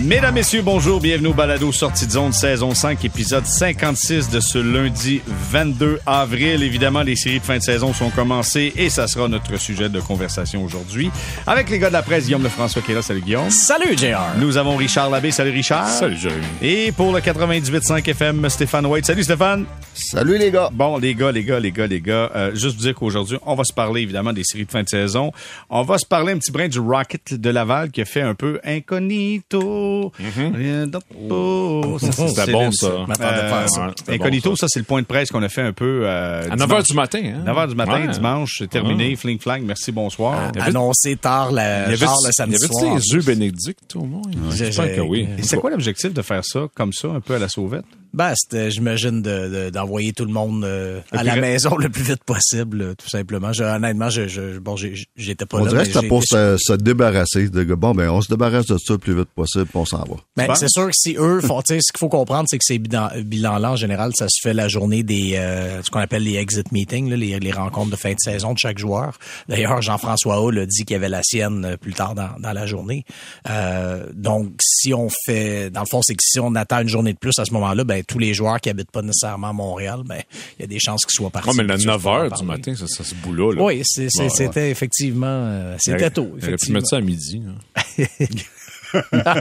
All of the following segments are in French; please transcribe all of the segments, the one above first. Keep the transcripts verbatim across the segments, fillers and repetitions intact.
Mesdames, messieurs, bonjour, bienvenue au Balado Sortie de zone, saison cinq, épisode cinquante-six de ce lundi vingt-deux avril. Évidemment, les séries de fin de saison sont commencées et ça sera notre sujet de conversation aujourd'hui. Avec les gars de la presse, Guillaume Lefrançois qui est là. Salut Guillaume. Salut J R. Nous avons Richard Labbé. Salut Richard. Salut Jérémy. Et pour le quatre-vingt-dix-huit virgule cinq F M, Stéphane White. Salut Stéphane. Salut les gars. Bon, les gars, les gars, les gars, les gars, euh, juste vous dire qu'aujourd'hui, on va se parler évidemment des séries de fin de saison. On va se parler un petit brin du Rocket de Laval qui a fait un peu incognito. Mm-hmm. Oh, ça, c'est, c'est bon, ça. Euh, ça. Incognito, bon, ça. ça, c'est le point de presse qu'on a fait un peu euh, à neuf heures du matin. Hein? neuf heures du matin, ouais. dimanche, c'est terminé. Ouais. Fling flang, merci, bonsoir. Ah, annoncé tard, la, il y avait, tard le samedi soir. Il y avait des œufs bénédicts au moins. J'espère que oui. Et c'est quoi l'objectif de faire ça, comme ça, un peu à la sauvette? Ben, c'était, j'imagine, de, de, d'envoyer tout le monde euh, à la maison le plus vite possible, tout simplement. Je, honnêtement, je, je, bon, j'ai, j'étais pas on là. On dirait que c'était pour se, se débarrasser. De, bon, ben, on se débarrasse de ça le plus vite possible, puis on s'en va. Ben, c'est sûr que si eux font, tu sais, ce qu'il faut comprendre, c'est que ces bilans, bilans-là, en général, ça se fait la journée des, euh, ce qu'on appelle les exit meetings, là, les, les rencontres de fin de saison de chaque joueur. D'ailleurs, Jean-François Hull a dit qu'il y avait la sienne plus tard dans, dans la journée. Euh, donc, si on fait, dans le fond, c'est que si on attend une journée de plus à ce moment-là, ben, tous les joueurs qui habitent pas nécessairement à Montréal, ben, il y a des chances qu'ils soient partis. Oui, mais le neuf heures du matin, ça, ça se boulot, là. Oui, c'est, c'est, ouais, c'était ouais. effectivement, euh, c'était tôt, effectivement. Il aurait pu mettre ça à midi, hein. Tu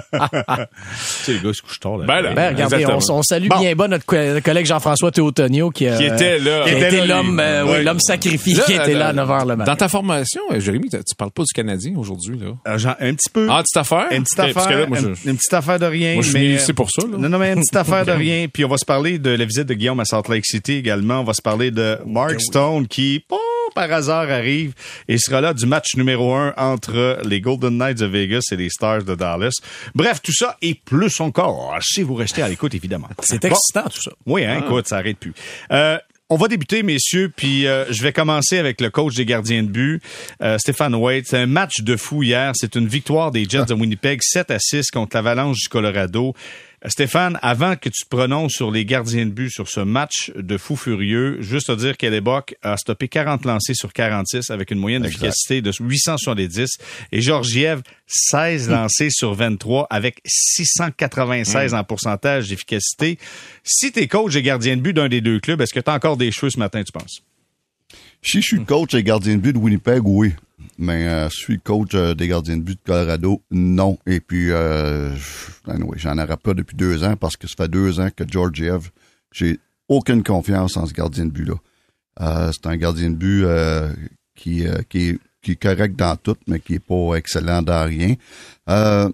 sais, les gars, se couchent tard, là. Ben, là, ben regardez, on, on salue bon. bien bas notre collègue Jean-François Théotonio qui, a, qui était là. Qui qui était là, l'homme, euh, oui. oui, l'homme sacrifié là, qui était là à neuf heures le matin. Dans ta formation, Jérémy, tu parles pas du Canadien aujourd'hui, là? Euh, genre, un petit peu. Ah, une petite affaire? Une petite affaire. Là, moi, je... une, une petite affaire de rien. Moi, je suis mais... ici pour ça, là. Non, non, mais une petite affaire de rien. Puis on va se parler de la visite de Guillaume à Salt Lake City également. On va se parler de Mark okay, Stone oui. qui, oh, par hasard, arrive et sera là du match numéro un entre les Golden Knights de Vegas et les Stars de Dallas. Bref, tout ça et plus encore, si vous restez à l'écoute, évidemment. C'est excitant, bon. tout ça. Oui, hein, ah. écoute, ça arrête plus. Euh, On va débuter, messieurs, puis euh, je vais commencer avec le coach des gardiens de but, euh, Stéphane White. C'est un match de fou hier. C'est une victoire des Jets de Winnipeg, sept à six contre l'Avalanche du Colorado. Stéphane, avant que tu te prononces sur les gardiens de but sur ce match de fou furieux, juste à dire qu'Hellebuyck a stoppé quarante lancés sur quarante-six avec une moyenne exact. d'efficacité de huit cent soixante-dix et Georgiev, seize lancés sur vingt-trois avec six cent quatre-vingt-seize mmh. en pourcentage d'efficacité. Si t'es coach et gardien de but d'un des deux clubs, est-ce que t'as encore des cheveux ce matin, tu penses? Si je suis coach et gardien de but de Winnipeg, oui. Mais euh, je suis coach euh, des gardiens de but de Colorado, non. Et puis, euh, anyway, j'en aurais pas depuis deux ans parce que ça fait deux ans que Georgiev, j'ai aucune confiance en ce gardien de but-là. Euh, c'est un gardien de but euh, qui, euh, qui, est, qui est correct dans tout, mais qui est pas excellent dans rien. Euh,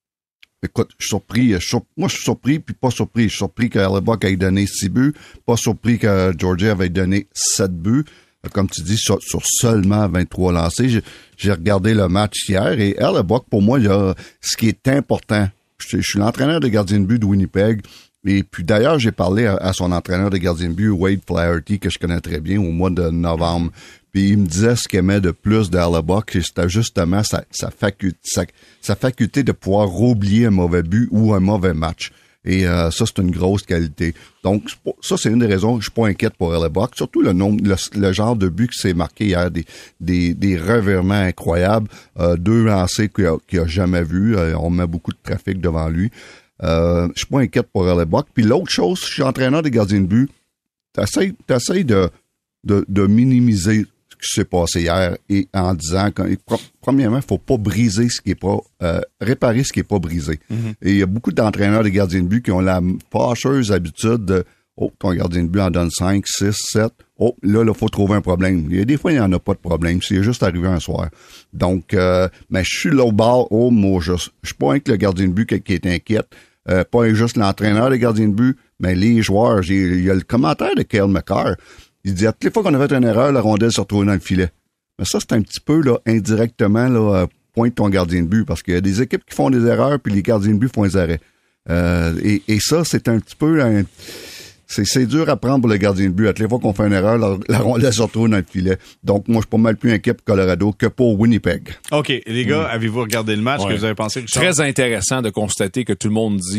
écoute, je suis surpris. Je suis, moi, je suis surpris puis pas surpris. Je suis surpris que Hellebuyck ait donné six buts, pas surpris que Georgiev ait donné sept buts. Comme tu dis, sur, sur seulement vingt-trois lancés. J'ai, j'ai regardé le match hier et Hellebuyck, pour moi, il y a ce qui est important. Je, je suis l'entraîneur de gardien de but de Winnipeg. Et puis d'ailleurs, j'ai parlé à, à son entraîneur de gardien de but, Wade Flaherty, que je connais très bien, au mois de novembre. Puis il me disait ce qu'il aimait de plus de Hellebuyck, et c'était justement sa, sa, facu- sa, sa faculté de pouvoir oublier un mauvais but ou un mauvais match. Et euh, ça, c'est une grosse qualité. Donc, ça, c'est une des raisons que je suis pas inquiète pour Hellebuyck. Surtout le nombre, le, le genre de but qui s'est marqué hier, des, des, des revirements incroyables, euh, deux lancés qu'il a, qu'il a jamais vus. Euh, on met beaucoup de trafic devant lui. Euh, je suis pas inquiète pour Hellebuyck. Puis l'autre chose, je suis entraîneur des gardiens de but. T'essayes, t'essayes de, de, de minimiser ce qui s'est passé hier et en disant que, premièrement, il faut pas briser ce qui est pas, euh, réparer ce qui est pas brisé. Mm-hmm. Et il y a beaucoup d'entraîneurs de gardiens de but qui ont la fâcheuse habitude de, oh, ton gardien de but en donne cinq, six, sept. Oh, là, il faut trouver un problème. Il y a des fois, il n'y en a pas de problème. C'est juste arrivé un soir. Donc, euh, mais je suis là au bord, oh, moi, je, je suis pas un que le gardien de but qui, qui est inquiète. Euh, pas juste l'entraîneur des gardiens de but, mais les joueurs. J'ai, il y a le commentaire de Cale Makar. Il dit, à toutes les fois qu'on a fait une erreur, la rondelle se retrouvait dans le filet. Mais ça, c'est un petit peu, là, indirectement, là, pointe ton gardien de but, parce qu'il y a des équipes qui font des erreurs, puis les gardiens de but font des arrêts. Euh, et, et ça, c'est un petit peu, un, c'est, c'est dur à prendre pour le gardien de but. À toutes les fois qu'on fait une erreur, la, la rondelle se retrouve dans le filet. Donc, moi, je suis pas mal plus inquiet pour Colorado que pour Winnipeg. OK. Les gars, mmh. avez-vous regardé le match? Ouais. Que vous avez pensé? Très intéressant de constater que tout le monde dit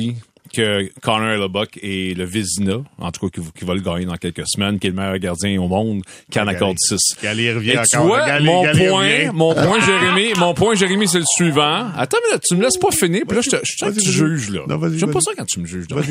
que Connor Hellebuck et le Vézina, en tout cas, qui, qui va le gagner dans quelques semaines, qui est le meilleur gardien au monde, qui en accorde six. Gali revient Et encore. tu vois, Gali, mon, Gali point, revient. mon point, Jérémy, mon point, Jérémy, c'est le suivant. Attends, mais là, tu me laisses pas finir, puis là, je te, je sens que tu juges, là. Non, vas-y, J'aime pas vas-y. ça quand tu me juges, là.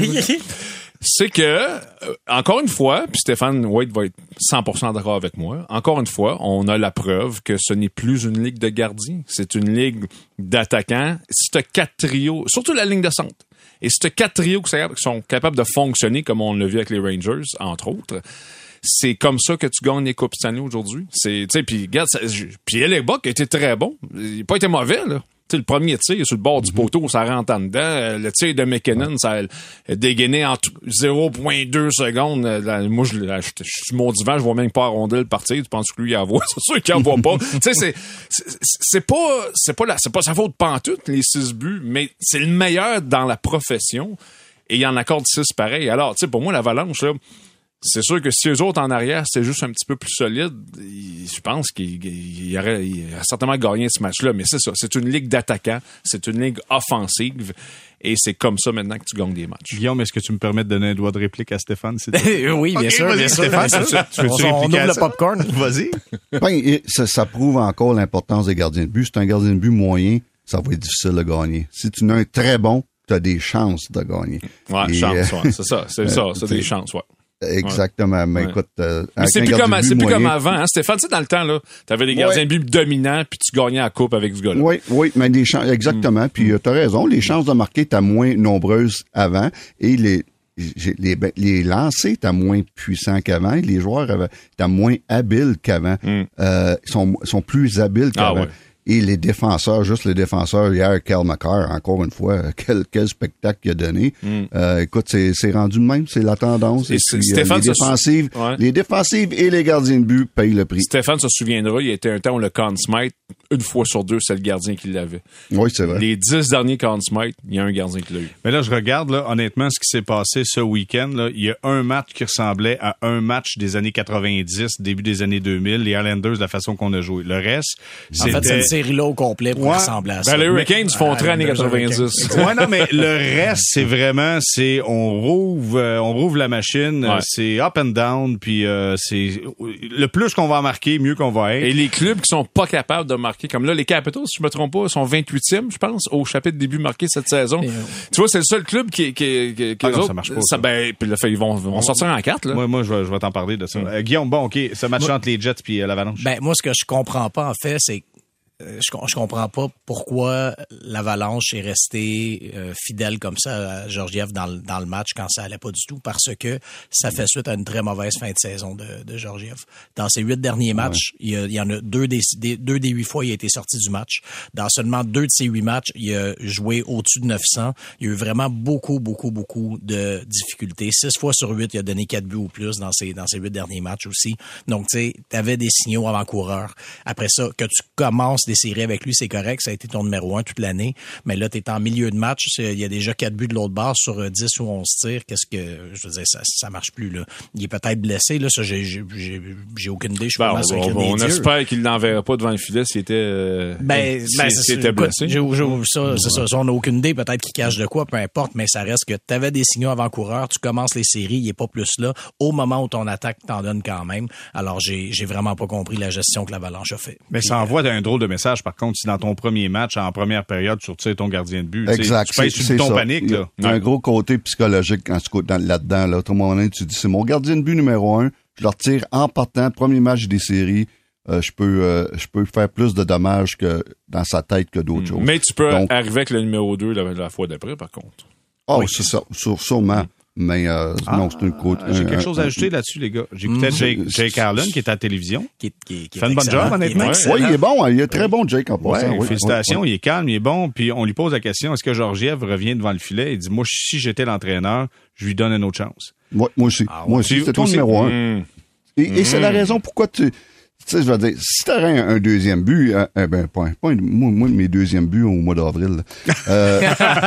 C'est que, euh, encore une fois, puis Stéphane White va être cent pour cent d'accord avec moi, encore une fois, on a la preuve que ce n'est plus une ligue de gardiens, c'est une ligue d'attaquants. Si t'as quatre trios, surtout la ligne de centre, et si t'as quatre trios qui sont capables de fonctionner comme on l'a vu avec les Rangers, entre autres, c'est comme ça que tu gagnes les Coupes Stanley aujourd'hui. C'est, tu sais, puis regarde, ça, puis Hellebuck a été très bon, il n'a pas été mauvais, là. Tu sais, le premier tir sur le bord du poteau, ça rentre en dedans. Le tir de McKinnon, ça a dégainé en zéro virgule deux secondes. Là, moi, je, là, je, je suis sur mon divan, je vois même pas la rondelle partir. Tu penses que lui, il en voit? C'est sûr qu'il en voit pas. Tu sais, c'est, c'est, c'est pas, c'est pas la, c'est pas sa faute pantoute, les six buts, mais c'est le meilleur dans la profession. Et il en accorde six pareil. Alors, tu sais, pour moi, l'Avalanche, là, c'est sûr que si eux autres en arrière, c'était juste un petit peu plus solide, je pense qu'il il aurait, il aurait certainement gagné ce match-là. Mais c'est ça, c'est une ligue d'attaquants, c'est une ligue offensive, et c'est comme ça maintenant que tu gagnes des matchs. Guillaume, est-ce que tu me permets de donner un doigt de réplique à Stéphane? Oui, bien okay, sûr, bien sûr. Stéphane, bien sûr. tu veux-tu on, on répliquer ouvre à le ça? popcorn. Vas-y. Ben, et ça, ça prouve encore l'importance des gardiens de but. Si tu as un gardien de but moyen, ça va être difficile de gagner. Si tu en as un très bon, tu as des chances de gagner. Ouais, Et, chance, euh, ouais, c'est ça, c'est ça, c'est t'sais, des chances, ouais. Exactement. Mais Ouais. écoute, euh, Mais avec c'est un plus, gardien comme, de but c'est plus moyen- comme avant, hein, Stéphane. Tu sais, dans le temps, là, t'avais des gardiens Ouais. de but dominants, puis tu gagnais la coupe avec ce gars-là. Oui, oui, mais les chances, exactement. Mm. Puis tu as raison, les chances de marquer étaient moins nombreuses avant et les j'ai- les, ben, les lancers étaient moins puissants qu'avant et les joueurs avaient- étaient moins habiles qu'avant. Mm. Euh, ils sont, sont plus habiles Ah qu'avant. ouais. Et les défenseurs, juste les défenseurs, hier, Cal McCarr, encore une fois, quel, quel spectacle qu'il a donné. Mm. Euh, écoute, c'est, c'est rendu de même, c'est la tendance. Et Et c'est- puis, euh, Stéphane les se sou- défensives, Ouais. les défensives et les gardiens de but payent le prix. Stéphane se souviendra, il y a été un temps où le Conn Smythe, une fois sur deux, c'est le gardien qui l'avait. Oui, c'est vrai. Les dix derniers Conn Smythe, il y a un gardien qui l'a eu. Mais là, je regarde, là, honnêtement, ce qui s'est passé ce week-end. Là, il y a un match qui ressemblait à un match des années quatre-vingt-dix, début des années deux mille, les Islanders, la façon qu'on a joué. Le reste, En fait, c'était... cette série-là au complet pour Ouais. ressembler à ça. Ben, les Hurricanes font Ah, très années les quatre-vingt-dix. Ouais, non, mais le reste, c'est vraiment, c'est, on rouvre, euh, on rouvre la machine, Ouais. euh, c'est up and down, puis euh, c'est, le plus qu'on va en marquer, mieux qu'on va être. Et les clubs qui sont pas capables de marquer, comme là, les Capitals, si je me trompe pas, sont vingt-huitième, je pense, au chapitre début marqué cette saison. Et, euh, Tu vois, c'est le seul club qui, qui, qui, qui Ah eux non, autres, ça marche pas, ça. ben, puis là, fait, ils vont, vont sortir en quatre, là. Moi, moi, je vais, je vais t'en parler de ça. Mm. Euh, Guillaume, bon, OK, ce match entre les Jets puis euh, l'Avalanche. Ben, moi, ce que je comprends pas, en fait, c'est euh, je, com- je comprends pas pourquoi l'Avalanche est resté euh, fidèle comme ça à Georgiev dans le, dans le match quand ça allait pas du tout, parce que ça fait suite à une très mauvaise fin de saison de, de Georgiev. Dans ses huit derniers matchs, il, y a, il y en a deux des, des, deux des huit fois il a été sorti du match. Dans seulement deux de ces huit matchs, il a joué au-dessus de neuf cents. Il y a eu vraiment beaucoup, beaucoup, beaucoup de difficultés. Six fois sur huit, il a donné quatre buts ou plus dans ses, dans ses huit derniers matchs aussi. Donc, tu sais, t'avais des signaux avant-coureurs. Après ça, que tu commences des séries avec lui, c'est correct. Ça a été ton numéro un toute l'année. Mais là, t'es en milieu de match. C'est- Il y a déjà quatre buts de l'autre barre sur euh, dix ou onze tirs. Qu'est-ce que, je veux dire, ça, ça marche plus, là. Il est peut-être blessé, là. Ça, j'ai, j'ai, j'ai, j'ai aucune idée. Je suis Ben, vraiment on, sur le on, on des dieux. espère qu'il l'enverra pas devant le filet s'il était, euh, Ben, s'il- ben s'il c'est était écoute, blessé. j'ai- j'ai- ça, c'est ça, ça, on n'a aucune idée, peut-être qu'il cache de quoi, peu importe, mais ça reste que tu avais des signaux avant-coureurs, tu commences les séries, il est pas plus là, au moment où ton attaque t'en donne quand même. Alors, j'ai, j'ai vraiment pas compris la gestion que l'Avalanche a fait. Mais Puis, ça envoie un drôle de message, par contre, si dans ton premier match, en première période, tu retires ton gardien de but. tu sais, Exact. Tu pèses sur le bouton ça. panique, Il y a- là. Il y a un gros côté psychologique quand tu coûtes dans- là-dedans. Là. Tout le monde, tu dis, c'est mon gardien de but numéro un. Je le retire en partant. Premier match des séries. Euh, je peux euh, je peux faire plus de dommages que dans sa tête que d'autres choses. Mais tu peux Donc- arriver avec le numéro deux la, la fois d'après, par contre. Oh, c'est ça. Sur, sûrement. Mais euh, non, c'est une côte. Ah, J'ai un- quelque un- chose à ajouter là-dessus, les gars. J'écoutais Jake, Jake Allen, qui est à la télévision. qui, qui, qui Fait une bonne excellent, job, honnêtement. qui est excellent. Oui, il est bon. hein. Il est très bon, Jake, en Ouais, passant. Oui, félicitations, oui, il est calme, il est bon. Puis on lui pose la question, est-ce que Georgiev revient devant le filet? Il dit, moi, si j'étais l'entraîneur, je lui donne une autre chance. oui. Ouais, moi aussi. Ah, moi ouais. aussi, Tu- c'était ton toi aussi? numéro un. Hum. Et, et c'est la raison pourquoi tu... Tu sais, je veux dire, si t'aurais un, un deuxième but, euh, eh ben, pas, pas un- moi, moi, mes deuxièmes buts au mois d'avril, euh,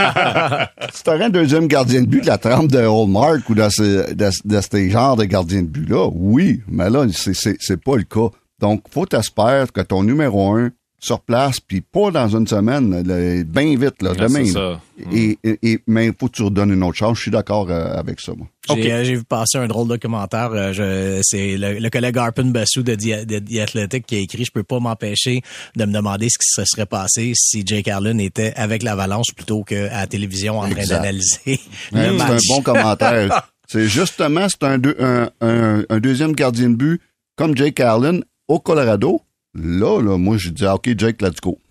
si t'aurais un deuxième gardien de but de la trempe de Hallmark ou dans ce, dans, dans ces genres de gardien de but-là, oui, mais là, c'est, c'est, c'est pas le cas. Donc, faut t'espérer que ton numéro un sur place, puis pas dans une semaine, là, bien vite, là, Ah, demain. c'est là. ça. Et, et, et- mais il faut que tu redonnes une autre chance. Je suis d'accord euh, avec ça, moi. J'ai, OK. euh, j'ai vu passer un drôle de commentaire. euh, je, c'est le, le collègue Arpin Bassou de The, de The Athletic qui a écrit « Je peux pas m'empêcher de me demander ce qui se serait passé si Jake Allen était avec l'Avalanche plutôt qu'à la télévision en train Exact. d'analyser Ouais, le c'est un match. bon commentaire. C'est justement, c'est un, deux- un, un, un deuxième gardien de but comme Jake Allen au Colorado. Là, là, moi, je dis, ah, OK, Jake, let's go.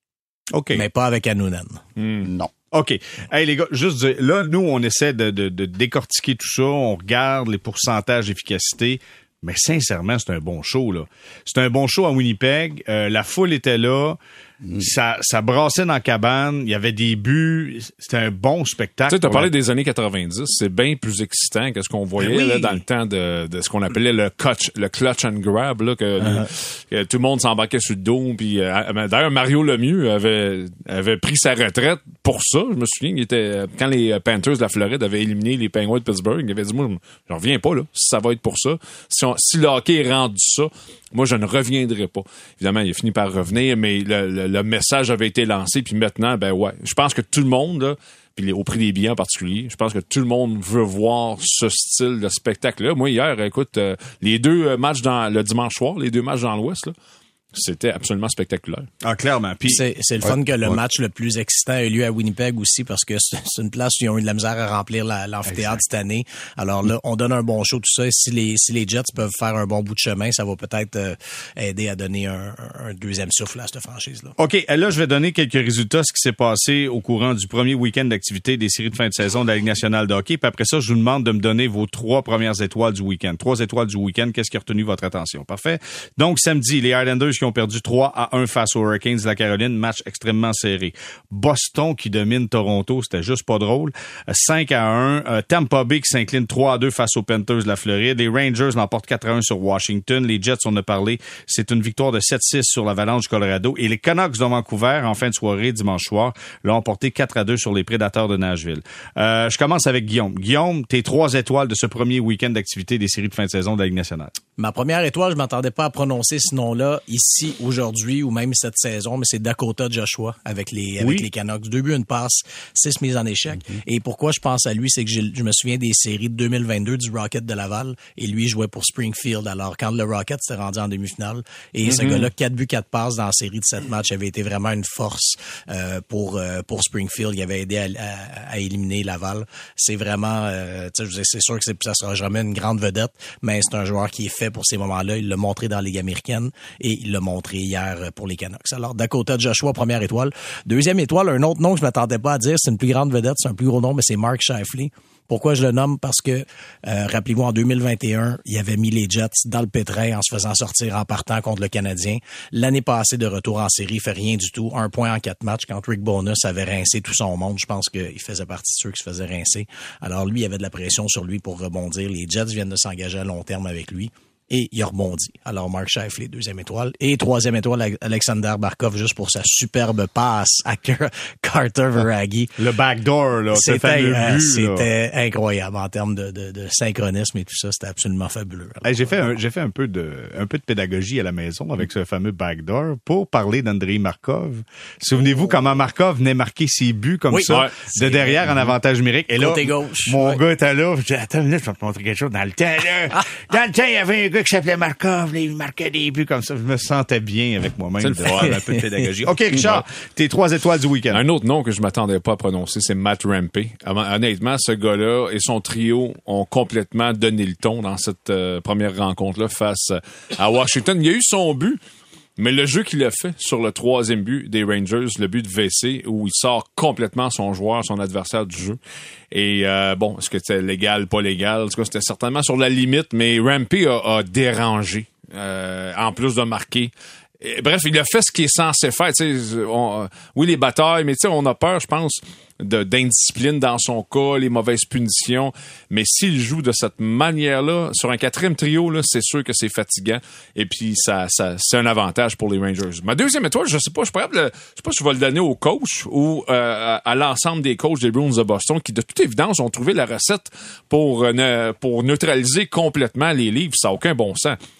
OK. Mais pas avec Annunen. Non. OK. Hey, les gars, juste dire, là, nous, on essaie de, de, de décortiquer tout ça. On regarde les pourcentages d'efficacité. Mais sincèrement, c'est un bon show, là. C'est un bon show à Winnipeg. Euh, la foule était là. Ça, ça brassait dans la cabane. Il y avait des buts. C'était un bon spectacle. Tu sais, t'as pour parlé la- des années quatre-vingt-dix, c'est bien plus excitant que ce qu'on voyait Ben oui. là, dans le temps de, de ce qu'on appelait le clutch, le clutch and grab, là, que, que tout le monde s'embarquait sur le dos. Puis, euh, d'ailleurs, Mario Lemieux avait, avait pris sa retraite pour ça. Je me souviens, il était quand les Panthers de la Floride avaient éliminé les Penguins de Pittsburgh, il avait dit, moi, je reviens pas là, si ça va être pour ça. Si, on, si le hockey est rendu ça, moi, je ne reviendrai pas. Évidemment, il a fini par revenir, mais le, le, le message avait été lancé, puis maintenant, ben ouais, je pense que tout le monde, là, puis les- au prix des billets en particulier, je pense que tout le monde veut voir ce style de spectacle-là. Moi, hier, écoute, euh, les deux euh, matchs dans le dimanche soir, les deux matchs dans l'Ouest, là, c'était absolument spectaculaire. Ah, clairement. Puis, C'est, c'est le fun que le match le plus excitant ait lieu à Winnipeg aussi parce que c'est, c'est une place où ils ont eu de la misère à remplir la, l'amphithéâtre cette année. Alors là, on donne un bon show, tout ça. Et si les, si les Jets peuvent faire un bon bout de chemin, ça va peut-être euh, aider à donner un, un deuxième souffle à cette franchise-là. OK, là, je vais donner quelques résultats, ce qui s'est passé au courant du premier week-end d'activité des séries de fin de saison de la Ligue nationale de hockey. Puis après ça, je vous demande de me donner vos trois premières étoiles du week-end. Trois étoiles du week-end, qu'est-ce qui a retenu votre attention? Parfait. Donc, samedi, les Islanders qui ont perdu trois à un face aux Hurricanes de la Caroline, match extrêmement serré. Boston qui domine Toronto, c'était juste pas drôle. cinq à un. Euh, Tampa Bay qui s'incline trois à deux face aux Panthers de la Floride. Les Rangers l'emportent quatre à un sur Washington. Les Jets, on a parlé, c'est une victoire de sept six sur l'Avalanche du Colorado. Et les Canucks de Vancouver, en fin de soirée, dimanche soir, l'ont emporté quatre à deux sur les Prédateurs de Nashville. Euh, je commence avec Guillaume. Guillaume, tes trois étoiles de ce premier week-end d'activité des séries de fin de saison de la Ligue nationale. Ma première étoile, je m'attendais pas à prononcer ce nom-là ici, aujourd'hui, ou même cette saison, mais c'est Dakota Joshua avec les, avec Oui. les Canucks. Deux buts, une passe, six mises en échec. Mm-hmm. Et pourquoi je pense à lui, c'est que j'ai- je me souviens des séries de deux mille vingt-deux du Rocket de Laval, et lui jouait pour Springfield. Alors, quand le Rocket s'est rendu en demi-finale, et ce Mm-hmm. gars-là, quatre buts, quatre passes dans la série de sept matchs, avait été vraiment une force euh, pour euh, pour Springfield. Il avait aidé à, à- à éliminer Laval. C'est vraiment, euh, tu sais, je veux dire, c'est sûr que c'est, ça sera jamais une grande vedette, mais c'est un joueur qui est fait pour ces moments-là. Il l'a montré dans la Ligue américaine et il l'a montré hier pour les Canucks. Alors, Dakota Joshua, première étoile. Deuxième étoile, un autre nom que je m'attendais pas à dire, c'est une plus grande vedette, c'est un plus gros nom, mais c'est Mark Scheifele. Pourquoi je le nomme? Parce que, euh, rappelez-vous, en deux mille vingt et un, il avait mis les Jets dans le pétrin en se faisant sortir en partant contre le Canadien. L'année passée, de retour en série, il fait rien du tout. Un point en quatre matchs. Quand Rick Bonus avait rincé tout son monde, je pense qu'il faisait partie de ceux qui se faisaient rincer. Alors lui, il avait de la pression sur lui pour rebondir. Les Jets viennent de s'engager à long terme avec lui. Et il a rebondi. Alors, Mark Scheifele, deuxième étoile. Et troisième étoile, Alexander Barkov, juste pour sa superbe passe à Carter Verhaeghe. Le backdoor, là, ce C'était, fameux euh, but, c'était incroyable en termes de, de, de synchronisme et tout ça. C'était absolument fabuleux. Alors, Hey, j'ai fait un, j'ai fait un peu de un peu de pédagogie à la maison avec ce fameux backdoor pour parler d'Andrei Markov. Souvenez-vous comment Markov venait marquer ses buts comme Oui, ça ouais. de derrière en avantage numérique. Et là, Côté gauche. mon Ouais. gars était là. J'ai dit, attends une minute, je vais te montrer quelque chose. Dans le temps, là, dans le temps, il y avait un gars qui s'appelait Markov. Là, il marquait des buts comme ça. Je me sentais bien avec moi-même C'est de le faire fun. un peu de pédagogie. OK, Richard, tes trois étoiles du week-end. Un autre nom que je m'attendais pas à prononcer, c'est Matt Rampey. Honnêtement, ce gars-là et son trio ont complètement donné le ton dans cette euh, première rencontre-là face à Washington. Il y a eu son but, mais le jeu qu'il a fait sur le troisième but des Rangers, le but de V C, où il sort complètement son joueur, son adversaire du jeu. Et euh, bon, est-ce que c'était légal, pas légal? En tout cas, c'était certainement sur la limite, mais Rampey a, a dérangé, euh, en plus de marquer. Et, bref, il a fait ce qu'il est censé faire. Tu sais, on, euh, oui, les batailles, mais tu sais, on a peur, je pense, de, d'indiscipline dans son cas, les mauvaises punitions. Mais s'il joue de cette manière-là, sur un quatrième trio, là, c'est sûr que c'est fatigant. Et puis, ça, ça, c'est un avantage pour les Rangers. Ma deuxième étoile, je sais pas, je suis pas capable de- je sais pas si je vais le donner au coach ou euh, à, à l'ensemble des coachs des Bruins de Boston qui, de toute évidence, ont trouvé la recette pour, euh, ne, pour neutraliser complètement les livres. Ça n'a aucun bon sens.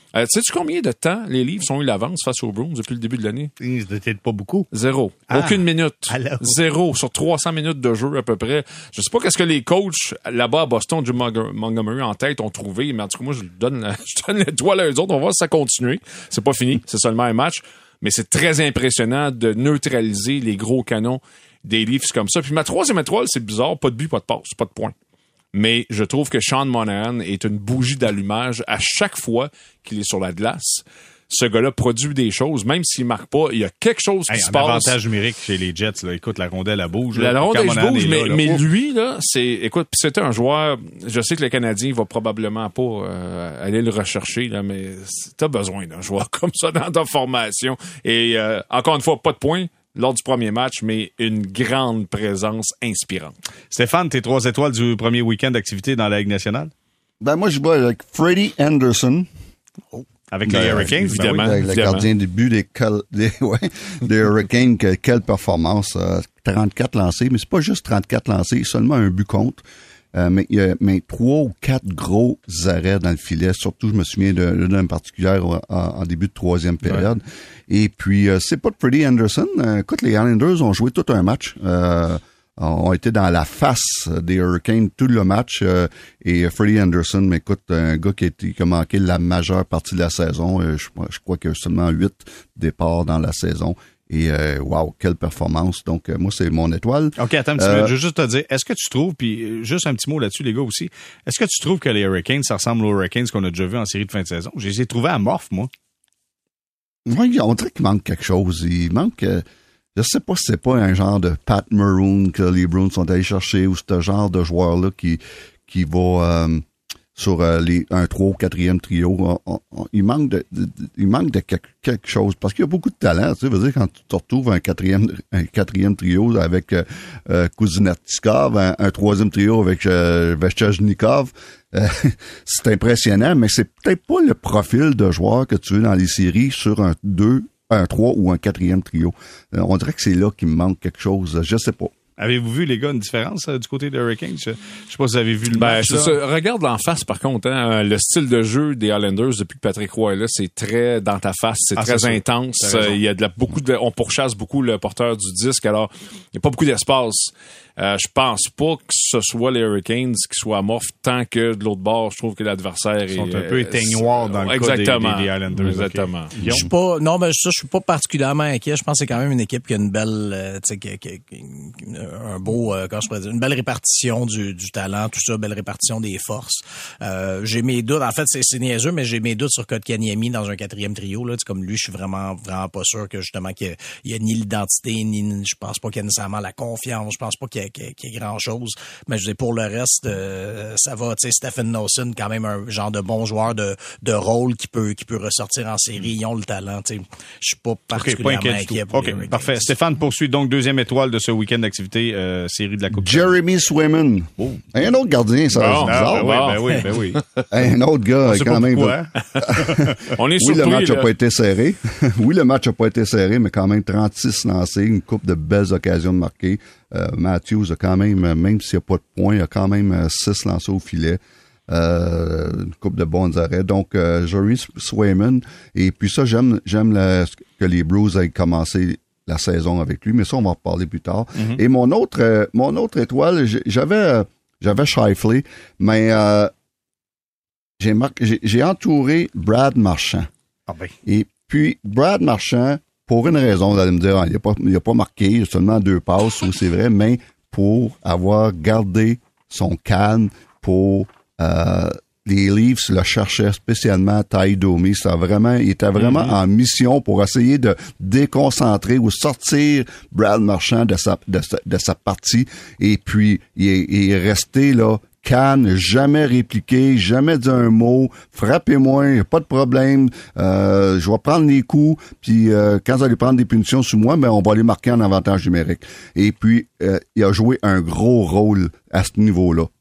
Euh, sais-tu combien de temps les Leafs ont eu l'avance face aux Bruins depuis le début de l'année? C'était pas beaucoup. Zéro. Ah. Aucune minute. Alors. Zéro. Sur trois cents minutes de jeu à peu près. Je sais pas qu'est-ce que les coachs là-bas à Boston, Jim Montgomery en tête, ont trouvé, mais en tout cas, moi, je donne, la, je donne l'étoile à eux autres. On va voir si ça continue. C'est pas fini. C'est seulement un match. Mais c'est très impressionnant de neutraliser les gros canons des Leafs comme ça. Puis ma troisième étoile, c'est bizarre. Pas de but, pas de passe, pas de point. Mais je trouve que Sean Monahan est une bougie d'allumage à chaque fois qu'il est sur la glace. Ce gars-là produit des choses, même s'il marque pas, il y a quelque chose qui hey, se un passe. avantage numérique chez les Jets, là. Écoute, la rondelle, elle bouge. La là. rondelle Quand Monahan bouge, est mais, là, là. mais Ouf. lui, là, c'est, écoute, pis c'était un joueur, je sais que le Canadien va probablement pas euh, aller le rechercher, là, mais t'as besoin d'un joueur comme ça dans ta formation. Et euh, encore une fois, pas de points lors du premier match, mais une grande présence inspirante. Stéphane, tes trois étoiles du premier week-end d'activité dans la Ligue nationale? Ben, moi, je vois avec Freddie Anderson. Oh. Avec Ben, les Hurricanes, évidemment. ben oui. Le, le évidemment. gardien de but des, des, ouais, des Hurricanes, que, quelle performance. Euh, trente-quatre lancés, mais c'est pas juste trente-quatre lancés, seulement un but contre. Euh, mais il y a mais trois ou quatre gros arrêts dans le filet. Surtout, je me souviens d'un particulier en, en début de troisième période. Ouais. Et puis, euh, c'est pas de Freddie Anderson. Euh, écoute, les Islanders ont joué tout un match. Euh, ont été dans la face des Hurricanes tout le match. Euh, et Freddie Anderson, mais écoute, un gars qui a, été, qui a manqué la majeure partie de la saison. Euh, je, je crois qu'il y a seulement huit départs dans la saison. Et euh, wow, quelle performance. Donc, euh, moi, c'est mon étoile. OK, attends un petit euh, minute. Je veux juste te dire, est-ce que tu trouves, puis juste un petit mot là-dessus, les gars aussi, est-ce que tu trouves que les Hurricanes, ça ressemble aux Hurricanes qu'on a déjà vu en série de fin de saison? Je les ai trouvés amorphes, moi. Oui, on dirait qu'il manque quelque chose. Il manque... Euh, je sais pas si c'est pas un genre de Pat Maroon que les Bruins sont allés chercher ou c'est un genre de joueur-là qui, qui va... Euh, sur euh, les un trois ou quatrième trio, on, on, on, il manque de, de, de il manque de quelque, quelque chose parce qu'il y a beaucoup de talent. Tu sais, veux dire quand tu te retrouves un quatrième un quatrième trio avec euh, euh, Kuznetikov, un, un troisième trio avec euh, Vechezhnikov, euh, c'est impressionnant, mais c'est peut-être pas le profil de joueur que tu veux dans les séries sur un deux, un trois ou un quatrième trio. Euh, on dirait que c'est là qu'il me manque quelque chose. Je sais pas. Avez-vous vu, les gars, une différence euh, du côté des Hurricanes? Je, je sais pas si vous avez vu le ben, match. C'est ça. Regarde l'en face, par contre. Hein, le style de jeu des Islanders, depuis que Patrick Roy est là, c'est très dans ta face, c'est ah, très c'est intense. Euh, il y a de la, beaucoup de, on pourchasse beaucoup le porteur du disque, alors il n'y a pas beaucoup d'espace. Euh, je pense pas que ce soit les Hurricanes qui soient amorphes tant que de l'autre bord, je trouve que l'adversaire Ils sont est... un peu éteignoirs dans le exactement, cas des, des, des Islanders. Exactement. Okay. Je suis pas, non, ben, ça, je suis pas particulièrement inquiet. Je pense que c'est quand même une équipe qui a une belle, euh, tu sais, qui, qui, qui, un beau, euh, comment je pourrais dire, une belle répartition du, du talent, tout ça, belle répartition des forces. Euh, j'ai mes doutes. En fait, c'est, c'est niaiseux, mais j'ai mes doutes sur Kotkaniemi dans un quatrième trio, là. C'est comme lui, je suis vraiment, vraiment pas sûr que, justement, qu'il y a, a ni l'identité, ni, je pense pas qu'il y a nécessairement la confiance. Je pense pas qu'il y a, qu'il y a, qu'il y a grand chose. Mais je dis pour le reste, euh, ça va. Tu sais, Stephen Noesen, quand même un genre de bon joueur de, de rôle qui peut qui peut ressortir en série. Ils ont le talent. Tu sais, je suis pas particulièrement okay, pas inquiet. Pour OK, parfait. Stéphane poursuit donc deuxième étoile de ce week-end d'activité euh, série de la Coupe. Jeremy Swayman. Oh. Un autre gardien, ça. Bon, c'est bizarre. Ah, ben oui, ben oui, ben oui. Un autre gars, on quand même. Pourquoi, hein? On est oui, surpris, le match là. n'a pas été serré. oui, le match n'a pas été serré, mais quand même trente-six lancés, une coupe de belles occasions de marquer. Euh, Matthews a quand même, même s'il n'y a pas de points, il a quand même six lancés au filet. Euh, une coupe de bons arrêts. Donc, euh, Jeremy Swayman. Et puis ça, j'aime j'aime la, que les Blues aient commencé la saison avec lui, mais ça, on va en reparler plus tard. Mm-hmm. Et mon autre euh, mon autre étoile, j'avais euh, j'avais Scheifele, mais euh, j'ai, mar- j'ai, j'ai entouré Brad Marchand. Ah ben. Et puis, Brad Marchand, pour une raison, vous allez me dire, il n'a pas, il a pas marqué, il a seulement deux passes, oui, c'est vrai, mais pour avoir gardé son calme, pour euh, les Leafs le cherchaient spécialement Ty Domi. C'était vraiment, il était vraiment mm-hmm. en mission pour essayer de déconcentrer ou sortir Brad Marchand de sa, de sa, de sa partie. Et puis, il est, il est resté là, calme, jamais répliqué, jamais dit un mot, frappez-moi, pas de problème, euh, je vais prendre les coups, puis euh, quand vous allez prendre des punitions sur moi, ben on va les marquer en avantage numérique. Et puis, euh, il a joué un gros rôle à ce niveau-là.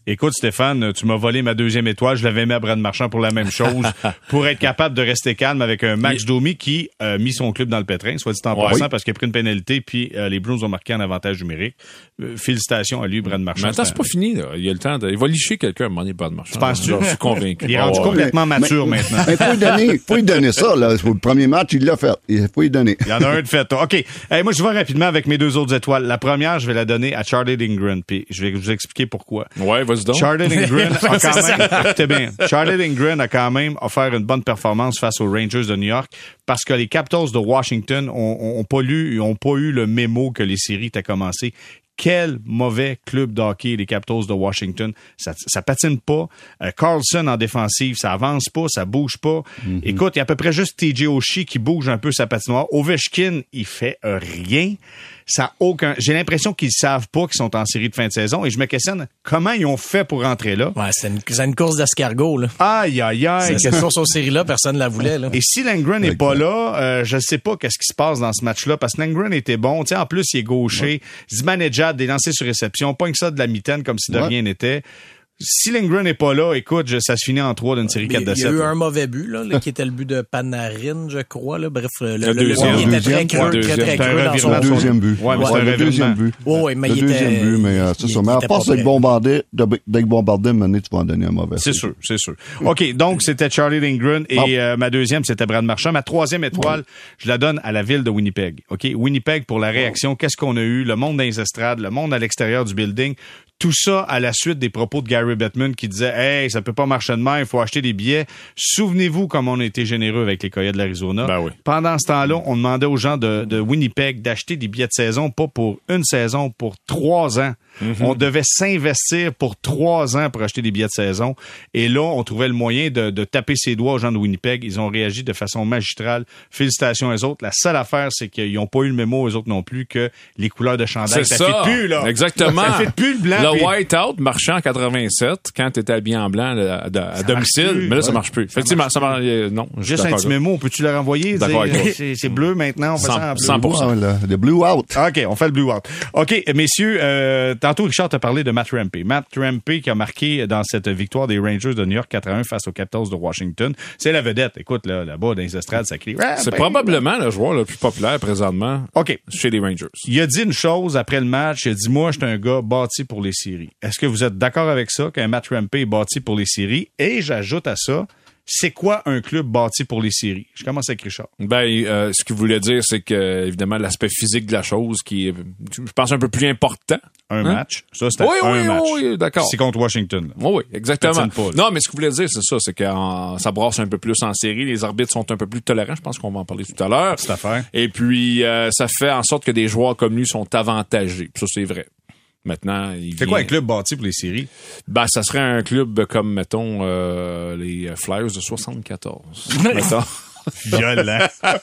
Écoute, Stéphane, tu m'as volé ma deuxième étoile. Je l'avais mis à Brad Marchand pour la même chose, pour être capable de rester calme avec un Max Domi qui a euh, mis son club dans le pétrin, soit dit en ouais. passant, parce qu'il a pris une pénalité, puis euh, les Blues ont marqué un avantage numérique. Euh, félicitations à lui, Brad Marchand. Mais attends, c'est pas fini, là. Il y a le temps de... Il va licher quelqu'un à un moment donné, Brad Marchand. Tu penses-tu? Je suis convaincu. Il est rendu oh, complètement mais, mature mais, maintenant. Mais faut lui donner, faut lui donner ça, là. Pour le premier match, il l'a fait. Il faut lui donner. Il y en a un de fait. OK. Hey, moi, je vais rapidement avec mes deux autres étoiles. La première, je vais la donner à Charlie Lindgren, puis je vais vous expliquer pourquoi. Ouais, vas-y donc. Charlie Lindgren a quand même, écoutez bien, Charlie Lindgren a quand même offert une bonne performance face aux Rangers de New York parce que les Capitals de Washington ont, ont, ont pas lu, ont pas eu le mémo que les séries étaient commencées. Quel mauvais club de hockey, les Capitals de Washington. Ça, ça patine pas. Euh, Carlson en défensive, ça avance pas, ça bouge pas. Mm-hmm. Écoute, il y a à peu près juste T J Oshie qui bouge un peu sa patinoire. Ovechkin, il fait rien. Ça a aucun. J'ai l'impression qu'ils savent pas qu'ils sont en série de fin de saison et je me questionne comment ils ont fait pour rentrer là. Ouais, c'est une, c'est une course d'escargot, là. Aïe, aïe, aïe. Cette course aux séries-là, personne ne la voulait, là. Et si Lindgren n'est pas là, euh, je sais pas qu'est-ce qui se passe dans ce match-là parce que Lindgren était bon. Tu sais, en plus, il est gaucher. Ouais. Zibanejad, des lancers sur réception. Pas que ça de la mitaine comme si de ouais. rien n'était. Si Lindgren n'est pas là, écoute, je, ça se finit en trois d'une série quatre de sept. Il y a eu un mauvais but, là, là qui était le but de Panarin, je crois. Là. Bref, le, le, le deuxième, le était très creux, très, très, très creux dans son le deuxième but. Ouais, mais ouais, c'est un le deuxième but. Ouais, ouais, mais le il deuxième était, but, mais euh, c'est ça. Mais à force d'être bombardé, d'être bombardé, maintenant, tu vas en donner un mauvais. C'est sûr, c'est sûr. OK, donc c'était Charlie Lindgren et bon. euh, ma deuxième, c'était Brad Marchand. Ma troisième étoile, ouais. je la donne à la ville de Winnipeg. OK, Winnipeg pour la réaction. Oh. Qu'est-ce qu'on a eu? Le monde dans les estrades, le monde à l'extérieur du building. Tout ça à la suite des propos de Gary Bettman qui disait « Hey, ça peut pas marcher de même, il faut acheter des billets. » Souvenez-vous comme on a été généreux avec les Coyotes de l'Arizona. Ben oui. Pendant ce temps-là, on demandait aux gens de, de Winnipeg d'acheter des billets de saison, pas pour une saison, pour trois ans. Mm-hmm. On devait s'investir pour trois ans pour acheter des billets de saison. Et là, on trouvait le moyen de, de taper ses doigts aux gens de Winnipeg. Ils ont réagi de façon magistrale. Félicitations aux autres. La seule affaire, c'est qu'ils n'ont pas eu le mémo, eux autres non plus, que les couleurs de chandail, ça, ça fait plus, là. Exactement. Ça fait plus le blanc. Le puis... white-out marchait en quatre-vingt-sept quand tu étais habillé en blanc là, à, à, à domicile. Mais là, ça marche plus. Effectivement, ça marche, euh, non. Juste un petit mémo, peux-tu le renvoyer? D'accord. C'est, c'est bleu maintenant, on fait ça en bleu. cent pour cent. Ah, le, le blue out. OK, on fait le blue out. OK, messieurs, euh, tantôt Richard t'a parlé de Matt Rempe. Matt Rempe qui a marqué dans cette victoire des Rangers de New York quatre à un face aux Capitals de Washington. C'est la vedette. Écoute, là, là-bas, dans les estrades, ça crie. C'est probablement le joueur le plus populaire présentement OK. chez les Rangers. Il a dit une chose après le match. Il a dit, moi, je suis un gars bâti pour les séries. Est-ce que vous êtes d'accord avec ça, qu'un Matt Rempe est bâti pour les séries? Et j'ajoute à ça, c'est quoi un club bâti pour les séries? Je commence avec Richard. Ben, euh, ce qu'il voulait dire, c'est que, évidemment, l'aspect physique de la chose qui est, je pense, un peu plus important. Un hein? match. Ça, c'était oui, un oui, match. Oui, d'accord. C'est contre Washington. Là. Oui, oui, exactement. Pas, non, mais ce qu'il voulait dire, c'est ça, c'est que en, ça brasse un peu plus en série. Les arbitres sont un peu plus tolérants. Je pense qu'on va en parler tout à l'heure. Cette affaire. Et puis, euh, ça fait en sorte que des joueurs comme lui sont avantagés. Puis ça, c'est vrai. Maintenant, il C'est vient... quoi un club bâti pour les séries? Ben, ça serait un club comme, mettons, euh, les Flyers de soixante-quatorze. mettons. Violent.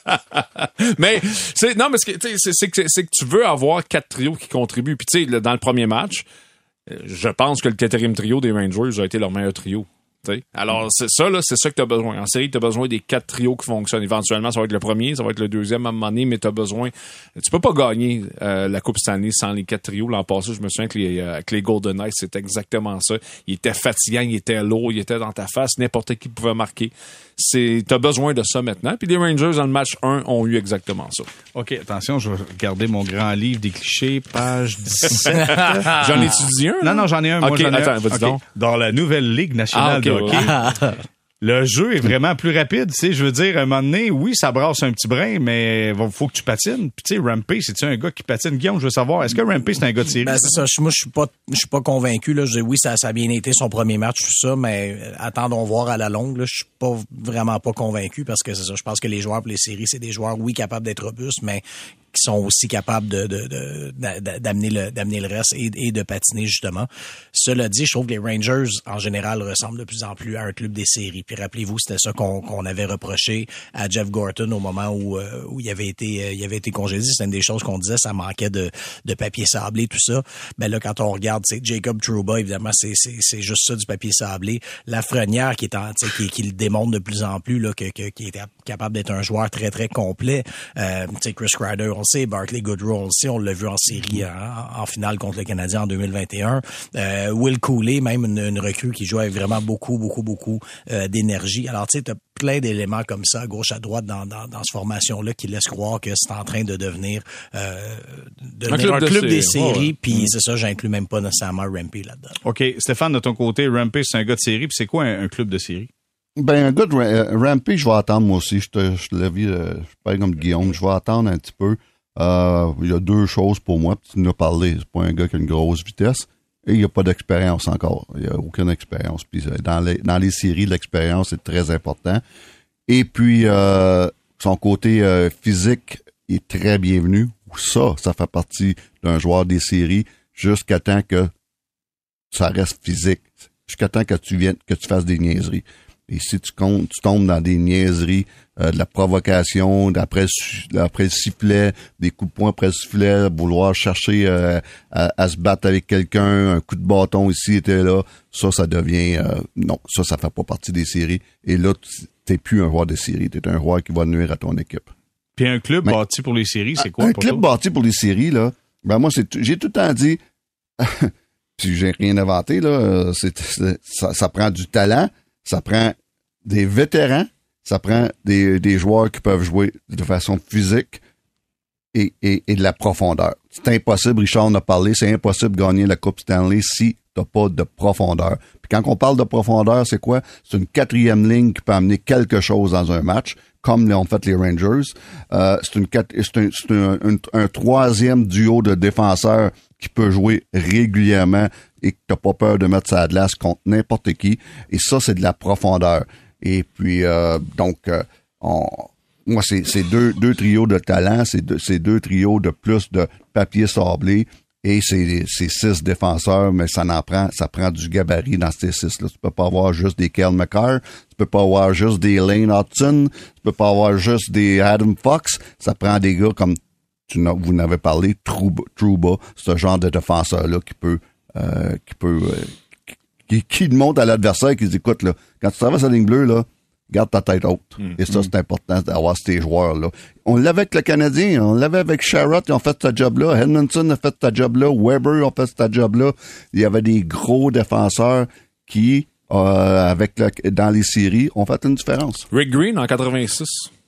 mais c'est non mais c'est, c'est, c'est, que, c'est que tu veux avoir quatre trios qui contribuent. Puis tu sais, dans le premier match, je pense que le quatrième trio des Rangers a été leur meilleur trio. T'sais. Alors, c'est ça, là, c'est ça que tu as besoin. En série, tu as besoin des quatre trios qui fonctionnent. Éventuellement, ça va être le premier, ça va être le deuxième à un moment donné, mais tu as besoin... Tu peux pas gagner euh, la Coupe Stanley sans les quatre trios. L'an passé, je me souviens que les, euh, que les Golden Knights, c'était exactement ça. Il était fatigant, il était lourd, il était dans ta face, n'importe qui pouvait marquer. C'est, t'as besoin de ça maintenant. Puis les Rangers, dans le match un, ont eu exactement ça. OK, attention, je vais regarder mon grand livre des clichés, page dix-sept. J'en ai-tu dit un? Non, non, j'en ai un. Moi, OK, j'en ai attends, un. vas-y Okay. donc. Dans la nouvelle Ligue nationale ah, okay, de hockey, ouais. le jeu est vraiment plus rapide. Tu sais, je veux dire, à un moment donné, oui, ça brasse un petit brin, mais il faut que tu patines. Puis tu sais, Rempe, c'est-tu un gars qui patine? Guillaume, je veux savoir, est-ce que Rempe, c'est un gars de série? Ben, c'est ça. Moi, je suis pas, je suis pas convaincu, là. Je dis, oui, ça, ça a bien été son premier match, tout ça, mais attendons voir à la longue, là. Je suis pas vraiment pas convaincu parce que c'est ça. Je pense que les joueurs pour les séries, c'est des joueurs, oui, capables d'être robustes, mais qui sont aussi capables de, de, de, de d'amener le d'amener le reste et, et de patiner justement. Cela dit, je trouve que les Rangers en général ressemblent de plus en plus à un club des séries. Puis rappelez-vous, c'était ça qu'on, qu'on avait reproché à Jeff Gorton au moment où euh, où il avait été euh, il avait été congédié. C'était une des choses qu'on disait, ça manquait de de papier sablé, tout ça. Ben là, quand on regarde, c'est Jacob Trouba, évidemment, c'est c'est c'est juste ça, du papier sablé. Lafrenière qui est en qui, qui le démontre de plus en plus là que, que qui est capable d'être un joueur très très complet. Euh, tu sais, Chris Kreider, on le sait, Barclay Goodrow, on le sait, on l'a vu en série en, en finale contre le Canadien en deux mille vingt et un. Euh, Will Cooley, même une, une recrue qui joue avec vraiment beaucoup, beaucoup, beaucoup euh, d'énergie. Alors, tu sais, t'as plein d'éléments comme ça, à gauche, à droite, dans, dans, dans cette formation-là, qui laissent croire que c'est en train de devenir, euh, de un devenir club, un de club sé- des séries. ouais. Puis c'est ça, j'inclus même pas nécessairement Rampy là-dedans. OK. Stéphane, de ton côté, Rampy, c'est un gars de série. Puis c'est quoi un, un club de série? Ben, un gars de Ra- Rampy, je vais attendre moi aussi. Je te, je te l'ai vu, euh, je suis pas comme Guillaume. Je vais attendre un petit peu. Euh, il y a deux choses pour moi. Tu nous as parlé. C'est pas un gars qui a une grosse vitesse. Et il n'y a pas d'expérience encore. Il n'y a aucune expérience. Puis dans les, dans les séries, l'expérience est très important. Et puis, euh, son côté euh, physique est très bienvenu. Ça, ça fait partie d'un joueur des séries jusqu'à temps que ça reste physique. Jusqu'à temps que tu viennes, que tu fasses des niaiseries. Et si tu, comptes, tu tombes dans des niaiseries, euh, de la provocation, d'après, d'après le sifflet, des coups de poing après le sifflet, vouloir chercher euh, à, à se battre avec quelqu'un, un coup de bâton ici et là, ça, ça devient... Euh, non, ça, ça fait pas partie des séries. Et là, tu t'es plus un joueur de série, t'es un joueur qui va nuire à ton équipe. Puis un club Mais, bâti pour les séries, c'est quoi un pour club toi? bâti pour les séries, là, ben moi, c'est j'ai tout le temps dit... puis j'ai rien inventé, là, c'est, c'est, ça, ça prend du talent, ça prend des vétérans, ça prend des, des joueurs qui peuvent jouer de façon physique et, et, et de la profondeur. C'est impossible, Richard en a parlé, c'est impossible de gagner la Coupe Stanley si t'as pas de profondeur. Puis quand on parle de profondeur, c'est quoi? C'est une quatrième ligne qui peut amener quelque chose dans un match, comme l'ont fait les Rangers. Euh, c'est une c'est un, c'est un, un, un troisième duo de défenseurs qui peut jouer régulièrement et que t'as pas peur de mettre sa glace contre n'importe qui. Et ça, c'est de la profondeur. Et puis, euh, donc, euh, on, moi, c'est, c'est deux, deux trios de talent, c'est deux, c'est deux trios de plus de papier sablé et c'est, c'est six défenseurs, mais ça en prend, ça prend du gabarit dans ces six-là. Tu peux pas avoir juste des Cale Makar, tu peux pas avoir juste des Lane Hudson, tu peux pas avoir juste des Adam Fox. Ça prend des gars comme tu vous n'avez parlé, Trouba, Trouba, ce genre de défenseur-là qui peut, euh, qui peut, euh, qui, qui montre à l'adversaire, qui dit, écoute, là, quand tu traverses la ligne bleue, là, garde ta tête haute. Mm. Et ça, c'est important d'avoir ces joueurs-là. On l'avait avec le Canadien, on l'avait avec Sherratt, ils ont fait ce job-là. Edmondson a fait ce job-là. Weber a fait ce job-là. Il y avait des gros défenseurs qui, euh, avec le, dans les séries, ont fait une différence. Rick Green en quatre-vingt-six.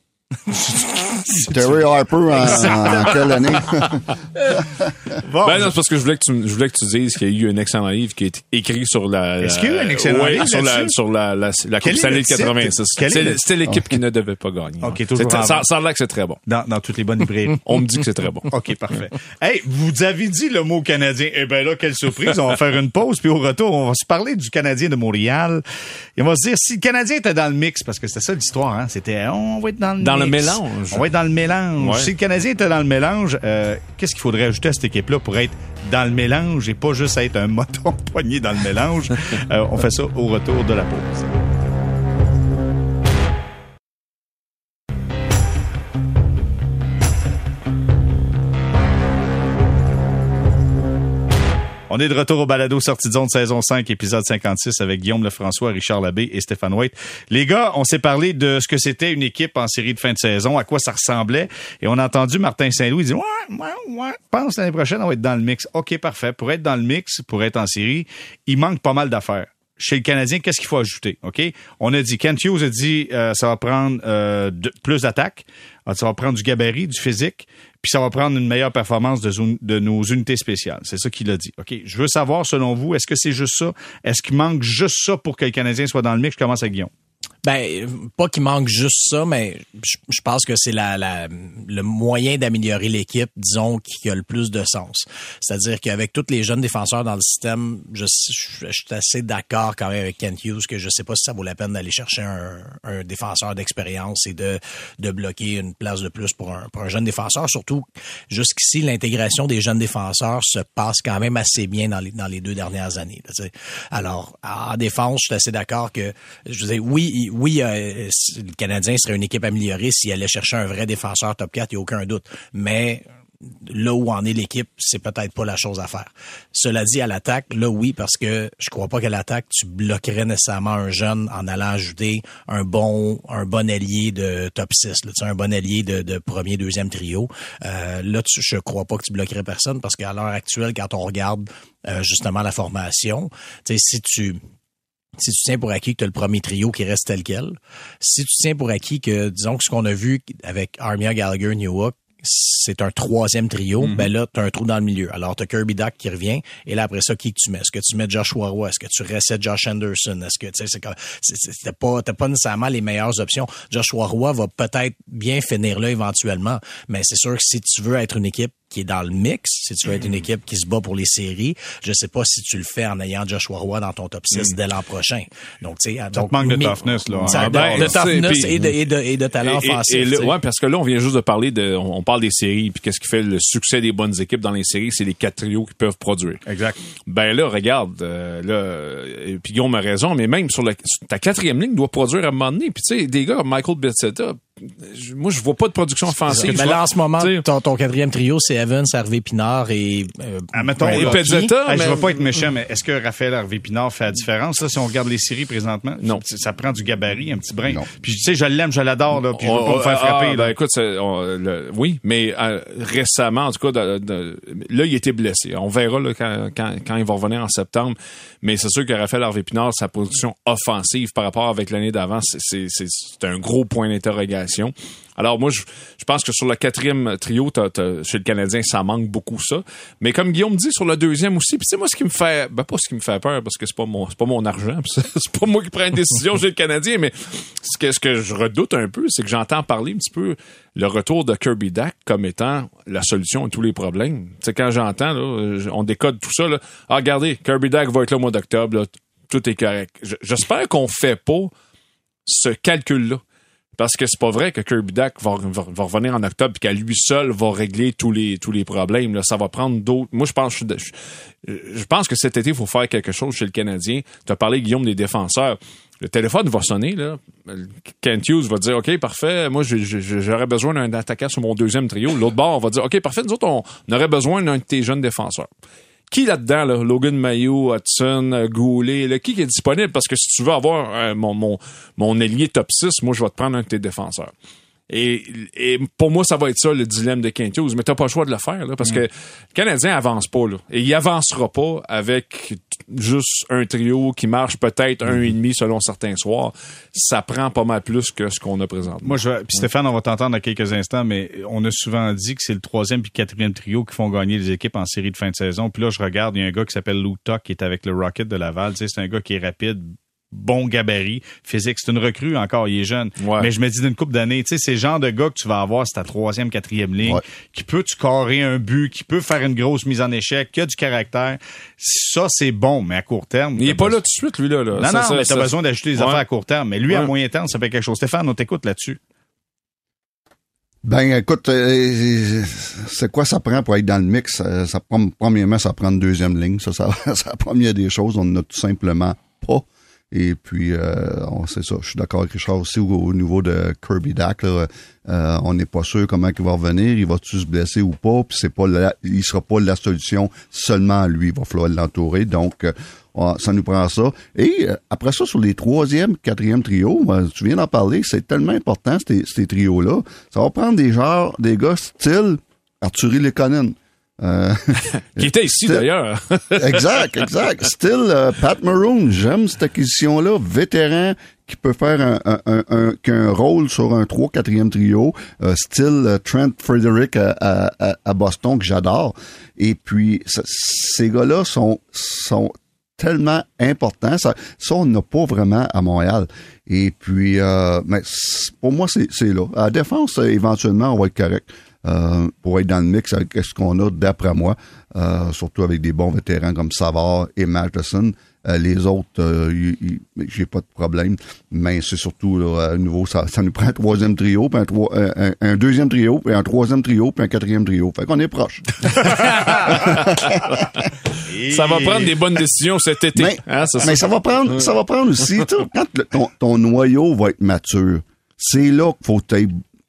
Terry Harper en, en quelle année? Bon, ben non, c'est parce que je voulais que tu, je voulais que tu dises qu'il y a eu un excellent livre qui est écrit sur la... Est-ce qu'il y a eu un excellent ouais, livre sur la, là-dessus? sur la, la, la Coupe Stanley de quatre-vingt-six. C'est, c'était l'équipe qui ne devait pas gagner. OK, toujours c'est, ça, ça a l'air que c'est très bon. Dans, dans toutes les bonnes librairies. On me dit que c'est très bon. OK, parfait. Hey, vous avez dit le mot Canadien. Eh ben là, quelle surprise. On va faire une pause, puis au retour, on va se parler du Canadien de Montréal. Et on va se dire, si le Canadien était dans le mix, parce que c'était ça l'histoire, hein, c'était, on va être dans le Dans mix. le mélange. On va être dans le mélange. Ouais. Si le Canadien était dans le mélange, euh, qu'est-ce qu'il faudrait ajouter à cette équipe-là pour être dans le mélange et pas juste être un moton poigné dans le mélange? euh, on fait ça au retour de la pause. On est de retour au balado Sortie de zone saison cinq, épisode cinquante-six avec Guillaume Lefrançois, Richard Labbé et Stéphane White. Les gars, on s'est parlé de ce que c'était une équipe en série de fin de saison, à quoi ça ressemblait. Et on a entendu Martin Saint-Louis dire « Ouais, ouais, ouais, je pense l'année prochaine, on va être dans le mix. » OK, parfait. Pour être dans le mix, pour être en série, il manque pas mal d'affaires. Chez le Canadien, qu'est-ce qu'il faut ajouter? OK? On a dit, Kent Hughes a dit, euh, ça va prendre euh, de, plus d'attaques, ça va prendre du gabarit, du physique, puis ça va prendre une meilleure performance de, zone, de nos unités spéciales. C'est ça qu'il a dit. OK? Je veux savoir, selon vous, est-ce que c'est juste ça? Est-ce qu'il manque juste ça pour que le Canadien soit dans le mix? Je commence avec Guillaume. Ben, pas qu'il manque juste ça, mais je, je pense que c'est la, la, le moyen d'améliorer l'équipe, disons, qui a le plus de sens. C'est-à-dire qu'avec tous les jeunes défenseurs dans le système, je, je, je suis assez d'accord quand même avec Kent Hughes que je sais pas si ça vaut la peine d'aller chercher un, un défenseur d'expérience et de, de bloquer une place de plus pour un, pour un jeune défenseur. Surtout, jusqu'ici, l'intégration des jeunes défenseurs se passe quand même assez bien dans les, dans les deux dernières années. Là, alors, en défense, je suis assez d'accord que, je veux dire, oui, Oui, euh, le Canadien serait une équipe améliorée s'il allait chercher un vrai défenseur top quatre, il n'y a aucun doute. Mais là où en est l'équipe, c'est peut-être pas la chose à faire. Cela dit, à l'attaque, là, oui, parce que je crois pas qu'à l'attaque, tu bloquerais nécessairement un jeune en allant ajouter un bon un bon allié de top six, là, tu sais, un bon allié de, de premier, deuxième trio. Euh, là, tu, je crois pas que tu bloquerais personne parce qu'à l'heure actuelle, quand on regarde euh, justement la formation, tu sais, si tu Si tu tiens pour acquis que tu as le premier trio qui reste tel quel, si tu tiens pour acquis que, disons que ce qu'on a vu avec Armia, Gallagher, Newhook, c'est un troisième trio, mm-hmm. ben là, t'as un trou dans le milieu. Alors, t'as Kirby Dach qui revient, et là, après ça, qui que tu mets? Est-ce que tu mets Joshua Roy? Est-ce que tu restais Josh Anderson? Est-ce que, tu sais, c'est, c'est, c'est pas, t'as pas nécessairement les meilleures options. Joshua Roy va peut-être bien finir là éventuellement, mais c'est sûr que si tu veux être une équipe qui est dans le mix, si tu veux être une équipe qui se bat pour les séries, je sais pas si tu le fais en ayant Joshua Roy dans ton top six mm. dès l'an prochain. Donc, tu sais, ça te manque de mais, toughness, là. Ça, ah, de, ben, de toughness et de, et, de, et de talent et, offensif. Et, et le, ouais, parce que là, on vient juste de parler de, on, on parle des séries, puis qu'est-ce qui fait le succès des bonnes équipes dans les séries, c'est les quatre trios qui peuvent produire. Exact. Ben là, regarde, euh, là, et puis Guillaume a raison, mais même sur, le, sur ta quatrième ligne doit produire à un moment donné. Puis tu sais, des gars, Michael Bizzetta, moi, je vois pas de production offensive. Mais là, en ce moment, ton, ton quatrième trio, c'est Evans, Harvey Pinard et... Euh, ah, mettons, et Pezzetta. Hey, mais... Je veux pas être méchant, mais est-ce que Raphaël Harvey Pinard fait la différence, là, si on regarde les séries présentement? Non. Ça prend du gabarit, un petit brin. Non. Puis, tu sais, je l'aime, je l'adore, là, puis je veux on, pas me faire frapper. Ah, là. Ben, écoute, on, le, oui, mais euh, récemment, en tout cas, de, de, là, il était blessé. On verra là, quand, quand, quand il va revenir en septembre. Mais c'est sûr que Raphaël Harvey Pinard, sa position offensive par rapport avec l'année d'avant, c'est, c'est, c'est, c'est un gros point d'interrogation. Alors moi, je, je pense que sur le quatrième trio, t'as, t'as, chez le Canadien, ça manque beaucoup ça. Mais comme Guillaume dit, sur le deuxième aussi, puis tu sais, moi, ce qui me fait, ben pas ce qui me fait peur, parce que c'est pas mon, c'est pas mon argent, c'est, c'est pas moi qui prends une décision chez le Canadien, mais ce que, ce que je redoute un peu, c'est que j'entends parler un petit peu le retour de Kirby Dach comme étant la solution à tous les problèmes. Tu sais, quand j'entends, là, on décode tout ça, là, ah, regardez, Kirby Dach va être là au mois d'octobre, là, tout est correct. J'espère qu'on fait pas ce calcul-là. Parce que c'est pas vrai que Kirby Dach va, va, va revenir en octobre et qu'à lui seul va régler tous les tous les problèmes. Là, ça va prendre d'autres. Moi, je pense, je, je pense que cet été, il faut faire quelque chose chez le Canadien. Tu as parlé, Guillaume, des défenseurs. Le téléphone va sonner, là. Kent Hughes va dire, OK, parfait, moi, je, je, j'aurais besoin d'un attaquant sur mon deuxième trio. L'autre bord, on va dire, OK, parfait, nous autres, on, on aurait besoin d'un de tes jeunes défenseurs. Qui là-dedans, là? Logan Mailloux, Hudson, euh, Goulet, là, qui est disponible? Parce que si tu veux avoir euh, mon, mon, mon ailier top six, moi, je vais te prendre un de tes défenseurs. Et, et pour moi, ça va être ça, le dilemme de Kent Hughes. Mais t'as pas le choix de le faire, là, parce mmh. que le Canadien avance pas, là. Et il avancera pas avec juste un trio qui marche peut-être mmh. un et demi selon certains soirs. Ça prend pas mal plus que ce qu'on a présentement. Moi, je puis Stéphane, on va t'entendre dans quelques instants, mais on a souvent dit que c'est le troisième puis quatrième trio qui font gagner les équipes en série de fin de saison. Puis là, je regarde, il y a un gars qui s'appelle Luke Tuck qui est avec le Rocket de Laval. Tu sais, c'est un gars qui est rapide, bon gabarit, physique. C'est une recrue encore, il est jeune. Ouais. Mais je me dis d'une couple d'années, tu sais, c'est le genre de gars que tu vas avoir, c'est ta troisième, quatrième ligne, ouais. qui peut te carrer un but, qui peut faire une grosse mise en échec, qui a du caractère. Ça, c'est bon, mais à court terme. Il est pas là tout de suite, lui, là. là. Non, ça, non, ça, mais ça, t'as ça. besoin d'ajouter des ouais. affaires à court terme. Mais lui, ouais. à moyen terme, ça fait quelque chose. Stéphane, on t'écoute là-dessus. Ben, écoute, euh, c'est quoi ça prend pour être dans le mix? Ça, ça, premièrement, ça prend une deuxième ligne. Ça, ça, ça la première des choses, on n'en a tout simplement pas. Et puis, euh, on sait ça. Je suis d'accord avec Richard aussi au, au niveau de Kirby Dach. Là, euh, on n'est pas sûr comment il va revenir. Il va-tu se blesser ou pas? Puis c'est pas la, il sera pas la solution seulement à lui. Il va falloir l'entourer. Donc, euh, ça nous prend ça. Et euh, après ça, sur les troisième, quatrième trios, ben, tu viens d'en parler, c'est tellement important, ces, ces trios-là. Ça va prendre des genres, des gars style Arthurie Lekonen. Euh, qui était ici, style, d'ailleurs. exact, exact. Style euh, Pat Maroon, j'aime cette acquisition-là. Vétéran qui peut faire un, un, un, un, un rôle sur un trois quatrième trio. Euh, style euh, Trent Frederick à, à, à Boston, que j'adore. Et puis, ça, ces gars-là sont, sont tellement importants. Ça, ça on n'a pas vraiment à Montréal. Et puis, euh, mais pour moi, c'est, c'est là. À la défense, éventuellement, on va être correct. Euh, pour être dans le mix avec ce qu'on a d'après moi, euh, surtout avec des bons vétérans comme Savard et Matheson. Euh, les autres, euh, y, y, j'ai pas de problème, mais c'est surtout là, à nouveau, ça, ça nous prend un troisième trio, puis un, trois, un, un deuxième trio, puis un troisième trio, puis un quatrième trio. Fait qu'on est proche. Ça va prendre des bonnes décisions cet été. Mais, hein, ça, mais ça. ça va prendre, ça va prendre aussi, quand le, ton, ton noyau va être mature, c'est là qu'il faut être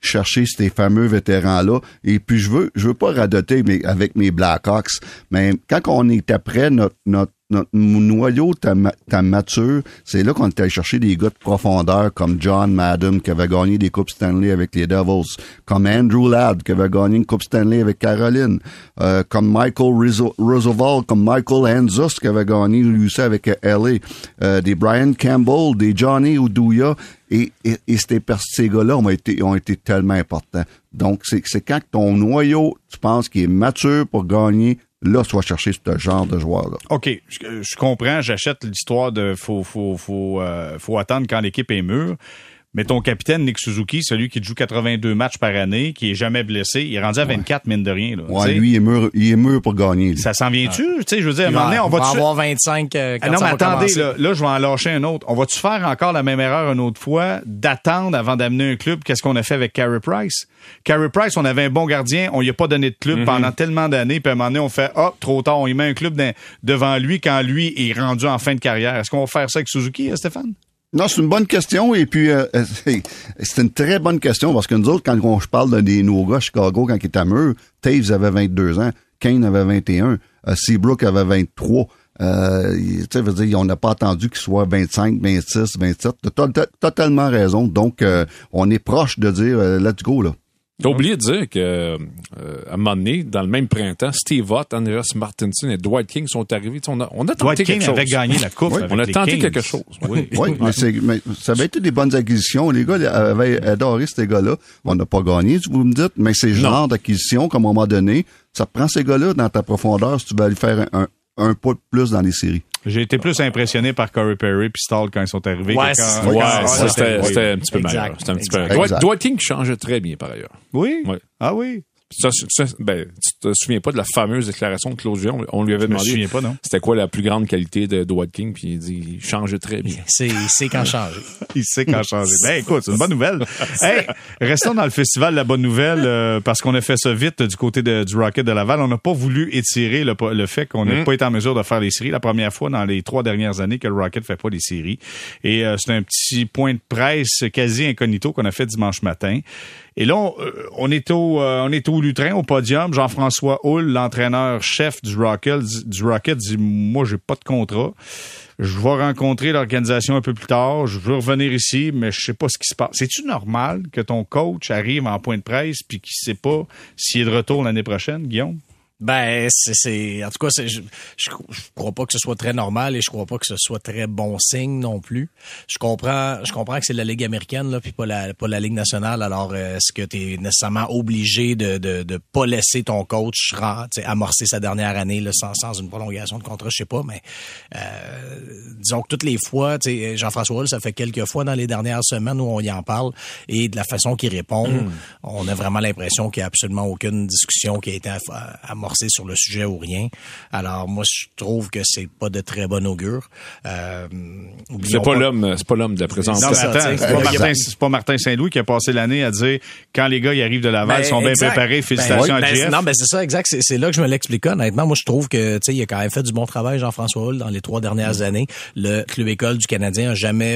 chercher ces fameux vétérans-là. Et puis, je veux, je veux pas radoter mais avec mes Blackhawks, mais quand on est après notre, notre notre noyau ta mature, c'est là qu'on est allé chercher des gars de profondeur comme John Madden qui avait gagné des Coupes Stanley avec les Devils, comme Andrew Ladd qui avait gagné une Coupe Stanley avec Caroline, euh, comme Michael Rizzo, Roosevelt, comme Michael Hanzus qui avait gagné lui aussi avec L A, euh, des Brian Campbell, des Johnny Oduya, et, et, et ces, ces gars-là ont été, ont été tellement importants. Donc, c'est, c'est quand ton noyau, tu penses qu'il est mature pour gagner, là, tu vas chercher ce genre de joueur-là. OK, je, je comprends, j'achète l'histoire de faut faut faut euh, faut attendre quand l'équipe est mûre. Mais ton capitaine, Nick Suzuki, celui qui joue quatre-vingt-deux matchs par année, qui est jamais blessé, il est rendu à vingt-quatre, ouais. Mine de rien. Là, ouais, lui, il est mûr, il est mûr pour gagner. Lui. Ça s'en vient-tu? Tu sais, je veux dire, à un moment donné, on va... va tu... avoir vingt-cinq euh, quand ah non, ça mais va attendez, là, commencer. là, je vais en lâcher un autre. On va-tu faire encore la même erreur une autre fois, d'attendre avant d'amener un club? Qu'est-ce qu'on a fait avec Carey Price? Carey Price, on avait un bon gardien, on lui a pas donné de club mm-hmm. pendant tellement d'années, puis à un moment donné, on fait, ah, oh, trop tard, on y met un club dans, devant lui quand lui est rendu en fin de carrière. Est-ce qu'on va faire ça avec Suzuki, Stéphane? Non, c'est une bonne question et puis euh, c'est, c'est une très bonne question parce que nous autres, quand on, je parle de des nos gars à Chicago quand ils étaient à mûr, Taves avait vingt-deux ans, Kane avait vingt et un, euh, Seabrook avait vingt-trois. Euh, tu sais, veut dire, on n'a pas attendu qu'il soit vingt-cinq, vingt-six, vingt-sept. T'as, t'as totalement raison. Donc, euh, on est proche de dire euh, let's go là. T'as oublié de dire que euh, à un moment donné, dans le même printemps, Steve Ott, Andreas Martinson et Dwight King sont arrivés. On a, on a tenté Dwight quelque King chose. avait gagné la coupe. Oui. Avec on a les tenté Kings. quelque chose. Oui, oui mais, c'est, mais ça avait été des bonnes acquisitions. Les gars avaient adoré ces gars-là. On n'a pas gagné, vous me dites, mais c'est le genre d'acquisition qu'à un moment donné, ça te prend ces gars-là dans ta profondeur si tu veux aller faire un, un, un pas de plus dans les séries. J'ai été plus impressionné par Corey Perry puis Stahl quand ils sont arrivés. Ouais, quand, ouais, quand, ça, c'était, oui. c'était un petit peu Exact. meilleur. C'était un petit Exact. peu Dwight, Dwight King changeait très bien par ailleurs. Oui? Ouais. Ah oui? Ça, ça, ben, tu te souviens pas de la fameuse déclaration de Claude Julien? On lui avait Je me demandé souviens pas, non? C'était quoi la plus grande qualité de Dwight King, puis il dit il changeait très bien. C'est, il sait quand changer. Il sait quand changer. Ben écoute, c'est une bonne nouvelle. Hey, restons dans le festival de la bonne nouvelle euh, parce qu'on a fait ça vite du côté de, du Rocket de Laval. On n'a pas voulu étirer le, le fait qu'on n'a mmh. pas été en mesure de faire les séries. La première fois dans les trois dernières années que le Rocket fait pas les séries. Et euh, c'est un petit point de presse quasi incognito qu'on a fait dimanche matin. Et là, on, on est au, euh, on est au lutrin, au podium. Jean-François Houle, l'entraîneur-chef du Rocket, du Rocket, dit, moi, j'ai pas de contrat. Je vais rencontrer l'organisation un peu plus tard. Je veux revenir ici, mais je sais pas ce qui se passe. C'est-tu normal que ton coach arrive en point de presse puis qu'il sait pas s'il est de retour l'année prochaine, Guillaume? Ben, c'est, c'est, en tout cas, c'est, je, je, je crois pas que ce soit très normal et je crois pas que ce soit très bon signe non plus. Je comprends, je comprends que c'est la Ligue américaine, là, puis pas la, pas la Ligue nationale. Alors, euh, est-ce que t'es nécessairement obligé de, de, de pas laisser ton coach amorcer sa dernière année, là, sans, sans une prolongation de contrat? Je sais pas, mais, euh, disons que toutes les fois, tu sais, Jean-François Houle, ça fait quelques fois dans les dernières semaines où on y en parle et de la façon qu'il répond, mmh. on a vraiment l'impression qu'il y a absolument aucune discussion qui a été amorcée sur le sujet ou rien. Alors moi je trouve que c'est pas de très bon augure. Euh, c'est pas, pas l'homme, c'est pas l'homme de la présence. Non, mais attends, c'est, c'est, pas Martin, c'est pas Martin Saint-Louis qui a passé l'année à dire quand les gars ils arrivent de Laval, ils sont bien préparés, félicitations ben, à ben, J F. Non, ben c'est ça, exact. C'est, c'est là que je me l'explique. Honnêtement, moi je trouve que tu sais il a quand même fait du bon travail Jean-François Houle dans les trois dernières mmh. années. Le club école du Canadien a jamais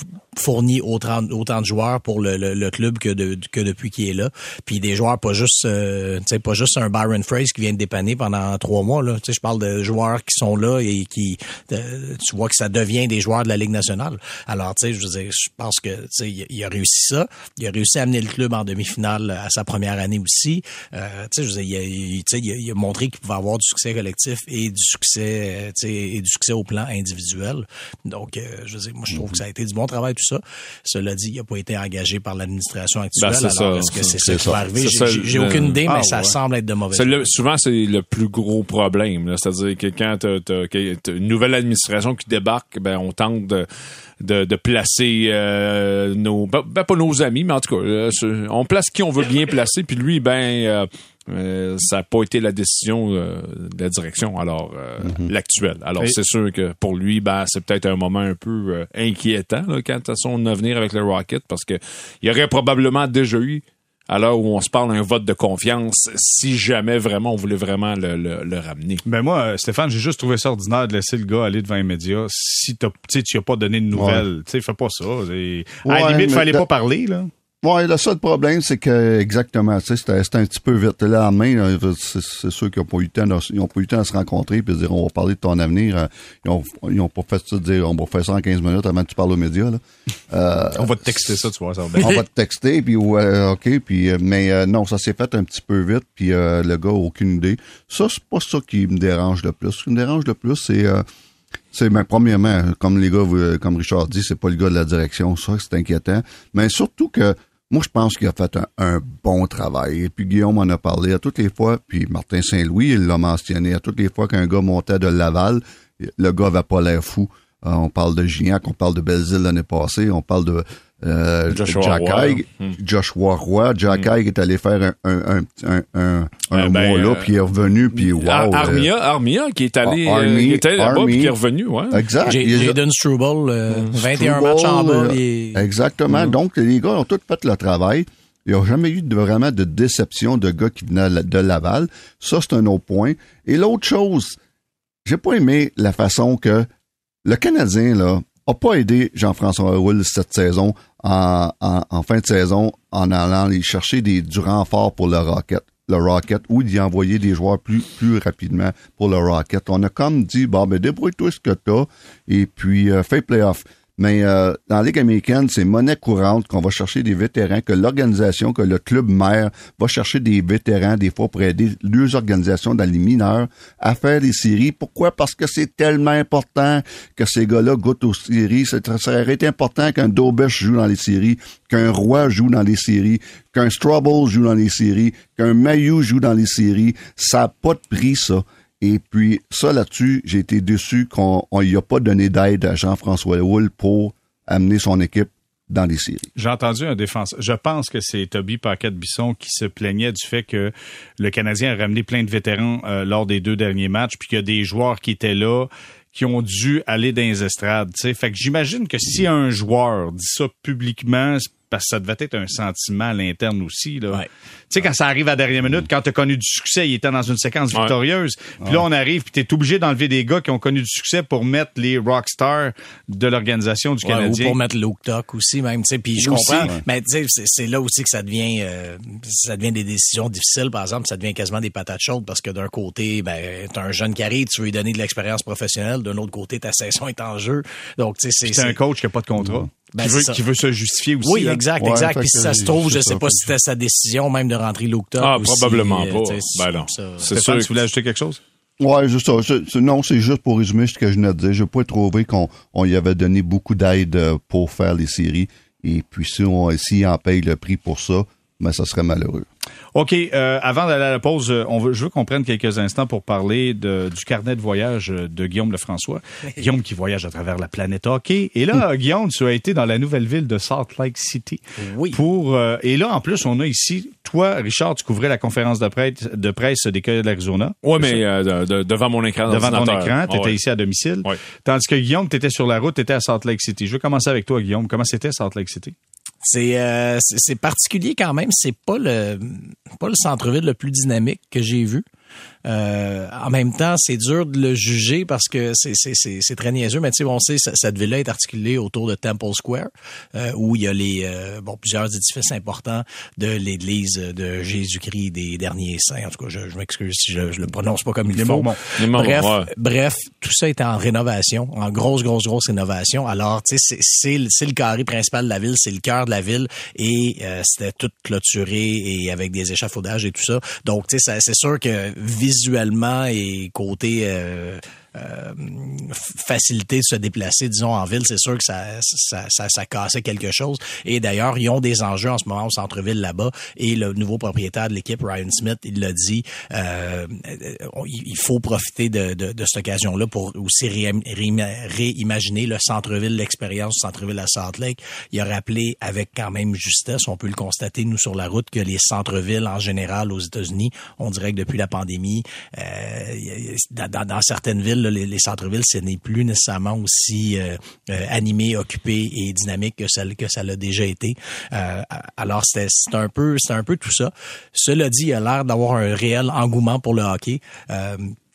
fourni autant, autant de joueurs pour le, le, le club que, de, que depuis qu'il est là. Puis des joueurs, pas juste euh, tu sais, pas juste un Byron Fraser qui vient de dépanner pendant trois mois. Là. Tu sais, je parle de joueurs qui sont là et qui euh, tu vois que ça devient des joueurs de la Ligue nationale. Alors, tu sais, je veux dire, je pense que tu sais, il, il a réussi ça. Il a réussi à amener le club en demi-finale à sa première année aussi. Euh, tu sais, je veux dire, il a, il, tu sais, il, a, il a montré qu'il pouvait avoir du succès collectif et du succès, tu sais, et du succès au plan individuel. Donc, euh, je veux dire, moi, je trouve que ça a été du bon travail tout ça. Cela dit, il n'a pas été engagé par l'administration actuelle. Ben, alors, ça, est-ce que c'est, c'est ça qui va arriver? J'ai, j'ai, j'ai aucune idée, ah, mais ça ouais. semble être de mauvaise. C'est le, souvent, c'est le plus gros problème. Là. C'est-à-dire que quand tu as une nouvelle administration qui débarque, ben on tente de, de, de placer euh, nos... Ben, pas nos amis, mais en tout cas, euh, on place qui on veut bien placer, puis lui, ben... Euh, Euh, ça n'a pas été la décision euh, de la direction, alors euh, mm-hmm. l'actuelle. Alors Et... c'est sûr que pour lui, ben c'est peut-être un moment un peu euh, inquiétant là, quant à son avenir avec le Rocket, parce que il y aurait probablement déjà eu, à l'heure où on se parle, un vote de confiance si jamais vraiment on voulait vraiment le, le, le ramener. Ben moi, Stéphane, j'ai juste trouvé ça ordinaire de laisser le gars aller devant les médias si t'as, tu n'as pas donné de nouvelles. Ouais. Tu sais, fais pas ça. C'est... Ouais, à la limite, il fallait pas parler, là. Ouais, le seul problème, c'est que, exactement, tu sais, c'était, c'était un petit peu vite. Le lendemain, là, c'est, c'est sûr qu'ils n'ont pas eu le temps, de, ils ont pas eu le temps de se rencontrer puis de dire, on va parler de ton avenir. Ils ont, ils ont pas fait ça de dire, on va faire ça en quinze minutes avant que tu parles aux médias, là. Euh, on va te texter ça, tu vois, ça va bien. On va te texter, puis ouais, OK, puis, euh, mais euh, non, ça s'est fait un petit peu vite, puis euh, le gars a aucune idée. Ça, c'est pas ça qui me dérange le plus. Ce qui me dérange le plus, c'est... Euh, C'est, ben, premièrement, comme les gars, comme Richard dit, c'est pas le gars de la direction, ça, c'est inquiétant. Mais surtout que, moi, je pense qu'il a fait un, un bon travail. Et puis, Guillaume en a parlé à toutes les fois, puis Martin Saint-Louis, il l'a mentionné à toutes les fois qu'un gars montait de Laval, le gars avait pas l'air fou. Euh, on parle de Gignac, on parle de Belzile l'année passée, on parle de euh, Joshua Jack Roy. Haig, Hmm. Joshua Roy. Jack Hmm. Haig est allé faire un, un, un, un, un Euh, ben, mois là, euh, puis il est revenu, puis wow. Ar- euh, Armia, Armia qui est allé, Army, euh, qui était là-bas Army. puis qui est revenu, ouais. Exact. J- Il est- Jayden Struble, euh, vingt et un Struble, matchs en bas. euh, et- Exactement. Mm. Donc, les gars ont tous fait le travail. Il n'y a jamais eu de, vraiment de déception de gars qui venaient de Laval. Ça, c'est un autre point. Et l'autre chose, j'ai pas aimé la façon que le Canadien, là, a pas aidé Jean-François Roule cette saison en, en, en fin de saison en allant aller chercher des, du renfort pour le Rocket. Le Rocket, ou d'y envoyer des joueurs plus, plus rapidement pour le Rocket. On a comme dit, bon, ben, débrouille-toi ce que t'as, et puis, euh, fais playoff. Mais euh, dans la Ligue américaine, c'est monnaie courante qu'on va chercher des vétérans, que l'organisation, que le club mère va chercher des vétérans des fois pour aider deux organisations dans les mineurs à faire des séries. Pourquoi? Parce que c'est tellement important que ces gars-là goûtent aux séries. Ça serait été important qu'un Dobesh joue dans les séries, qu'un Roy joue dans les séries, qu'un Strouble joue dans les séries, qu'un Mailloux joue dans les séries. Ça n'a pas de prix, ça. Et puis, ça, là-dessus, j'ai été déçu qu'on on y a pas donné d'aide à Jean-François Houle pour amener son équipe dans les séries. J'ai entendu un défenseur. Je pense que c'est Toby Paquette-Bisson qui se plaignait du fait que le Canadien a ramené plein de vétérans euh, lors des deux derniers matchs, puis qu'il y a des joueurs qui étaient là, qui ont dû aller dans les estrades. T'sais. Fait que j'imagine que si un joueur dit ça publiquement, c'est parce que ça devait être un sentiment à l'interne aussi. Là. Ouais. Tu sais, quand ça arrive à la dernière minute, quand tu as connu du succès, il était dans une séquence Ouais. victorieuse. Puis là, on arrive, puis tu es obligé d'enlever des gars qui ont connu du succès pour mettre les rockstars de l'organisation du Ouais, Canadien. ou pour mettre Luke Tuck aussi, même, tu sais, puis je Aussi, comprends, ouais. mais tu sais, c'est, c'est là aussi que ça devient, euh, ça devient des décisions difficiles, par exemple, ça devient quasiment des patates chaudes, parce que d'un côté, ben, t'as un jeune qui arrive, tu veux lui donner de l'expérience professionnelle, d'un autre côté, ta saison est en jeu, donc tu sais, c'est... C'est un c'est- coach qui n'a pas de contrat, Ben, qui, c'est veut, ça. qui veut se justifier aussi. Oui, là. exact, Ouais, exact, fait puis que si ça se trouve, je c'est sais ça, pas fait si c'était sa décision même de rentrer Luke Tuck Ah, aussi, probablement euh, pas. tu sais, Ben non. ça- C'est Stéphane, sûr tu voulais ajouter quelque chose? Ouais, juste ça. Je- c'est- non, c'est juste pour résumer ce que je venais de dire. Je n'ai pas trouvé qu'on on y avait donné beaucoup d'aide euh, pour faire les séries. Et puis, si on, s'il en paye le prix pour ça, ben, ça serait malheureux. OK, euh, avant d'aller à la pause, euh, on veut, je veux qu'on prenne quelques instants pour parler de, du carnet de voyage de Guillaume Lefrançois. Guillaume qui voyage à travers la planète hockey. Et là, Guillaume, tu as été dans la nouvelle ville de Salt Lake City. Oui. Pour, euh, et là, en plus, on a ici, toi, Richard, tu couvrais la conférence de presse, de presse des Coyotes de l'Arizona. Ouais, mais euh, de- de- devant mon écran Devant ton d'ordinateur. écran, tu étais Ah ouais. ici à domicile. Ouais. Tandis que Guillaume, tu étais sur la route, tu étais à Salt Lake City. Je veux commencer avec toi, Guillaume. Comment c'était Salt Lake City? C'est, euh, c'est c'est particulier quand même. C'est pas le pas le centre-ville le plus dynamique que j'ai vu. Euh, en même temps, c'est dur de le juger parce que c'est c'est c'est, c'est très niaiseux. Mais tu sais, on sait ça- cette ville-là est articulée autour de Temple Square, euh, où il y a les euh, bon plusieurs édifices importants de l'Église de Jésus-Christ des derniers saints. En tout cas, je, je m'excuse si je, je le prononce pas comme il Les faut. Mormons. Les Mormons, Bref, ouais. bref, tout ça est en rénovation, en grosse, grosse, grosse rénovation. Alors, tu sais, c'est, c'est, le- c'est le carré principal de la ville, c'est le cœur de la ville, et euh, c'était tout clôturé et avec des échafaudages et tout ça. Donc, tu sais, ça- c'est sûr que visuellement et côté euh, euh, facilité de se déplacer, disons, en ville, c'est sûr que ça, ça, ça, ça cassait quelque chose. Et d'ailleurs, ils ont des enjeux en ce moment au centre-ville là-bas. Et le nouveau propriétaire de l'équipe, Ryan Smith, il l'a dit, euh, il faut profiter de, de, de cette occasion-là pour aussi ré, ré, réimaginer le centre-ville, l'expérience du centre-ville à Salt Lake. Il a rappelé avec quand même justesse, on peut le constater, nous, sur la route, que les centres-villes, en général, aux États-Unis, on dirait que depuis la pandémie, euh, dans, dans, dans certaines villes, là, les, les centres-villes, ce n'est plus nécessairement aussi euh, euh, animé, occupé et dynamique que ça, que ça l'a déjà été. Euh, alors, c'était, c'est un peu, c'est un peu tout ça. Cela dit, il a l'air d'avoir un réel engouement pour le hockey. Euh,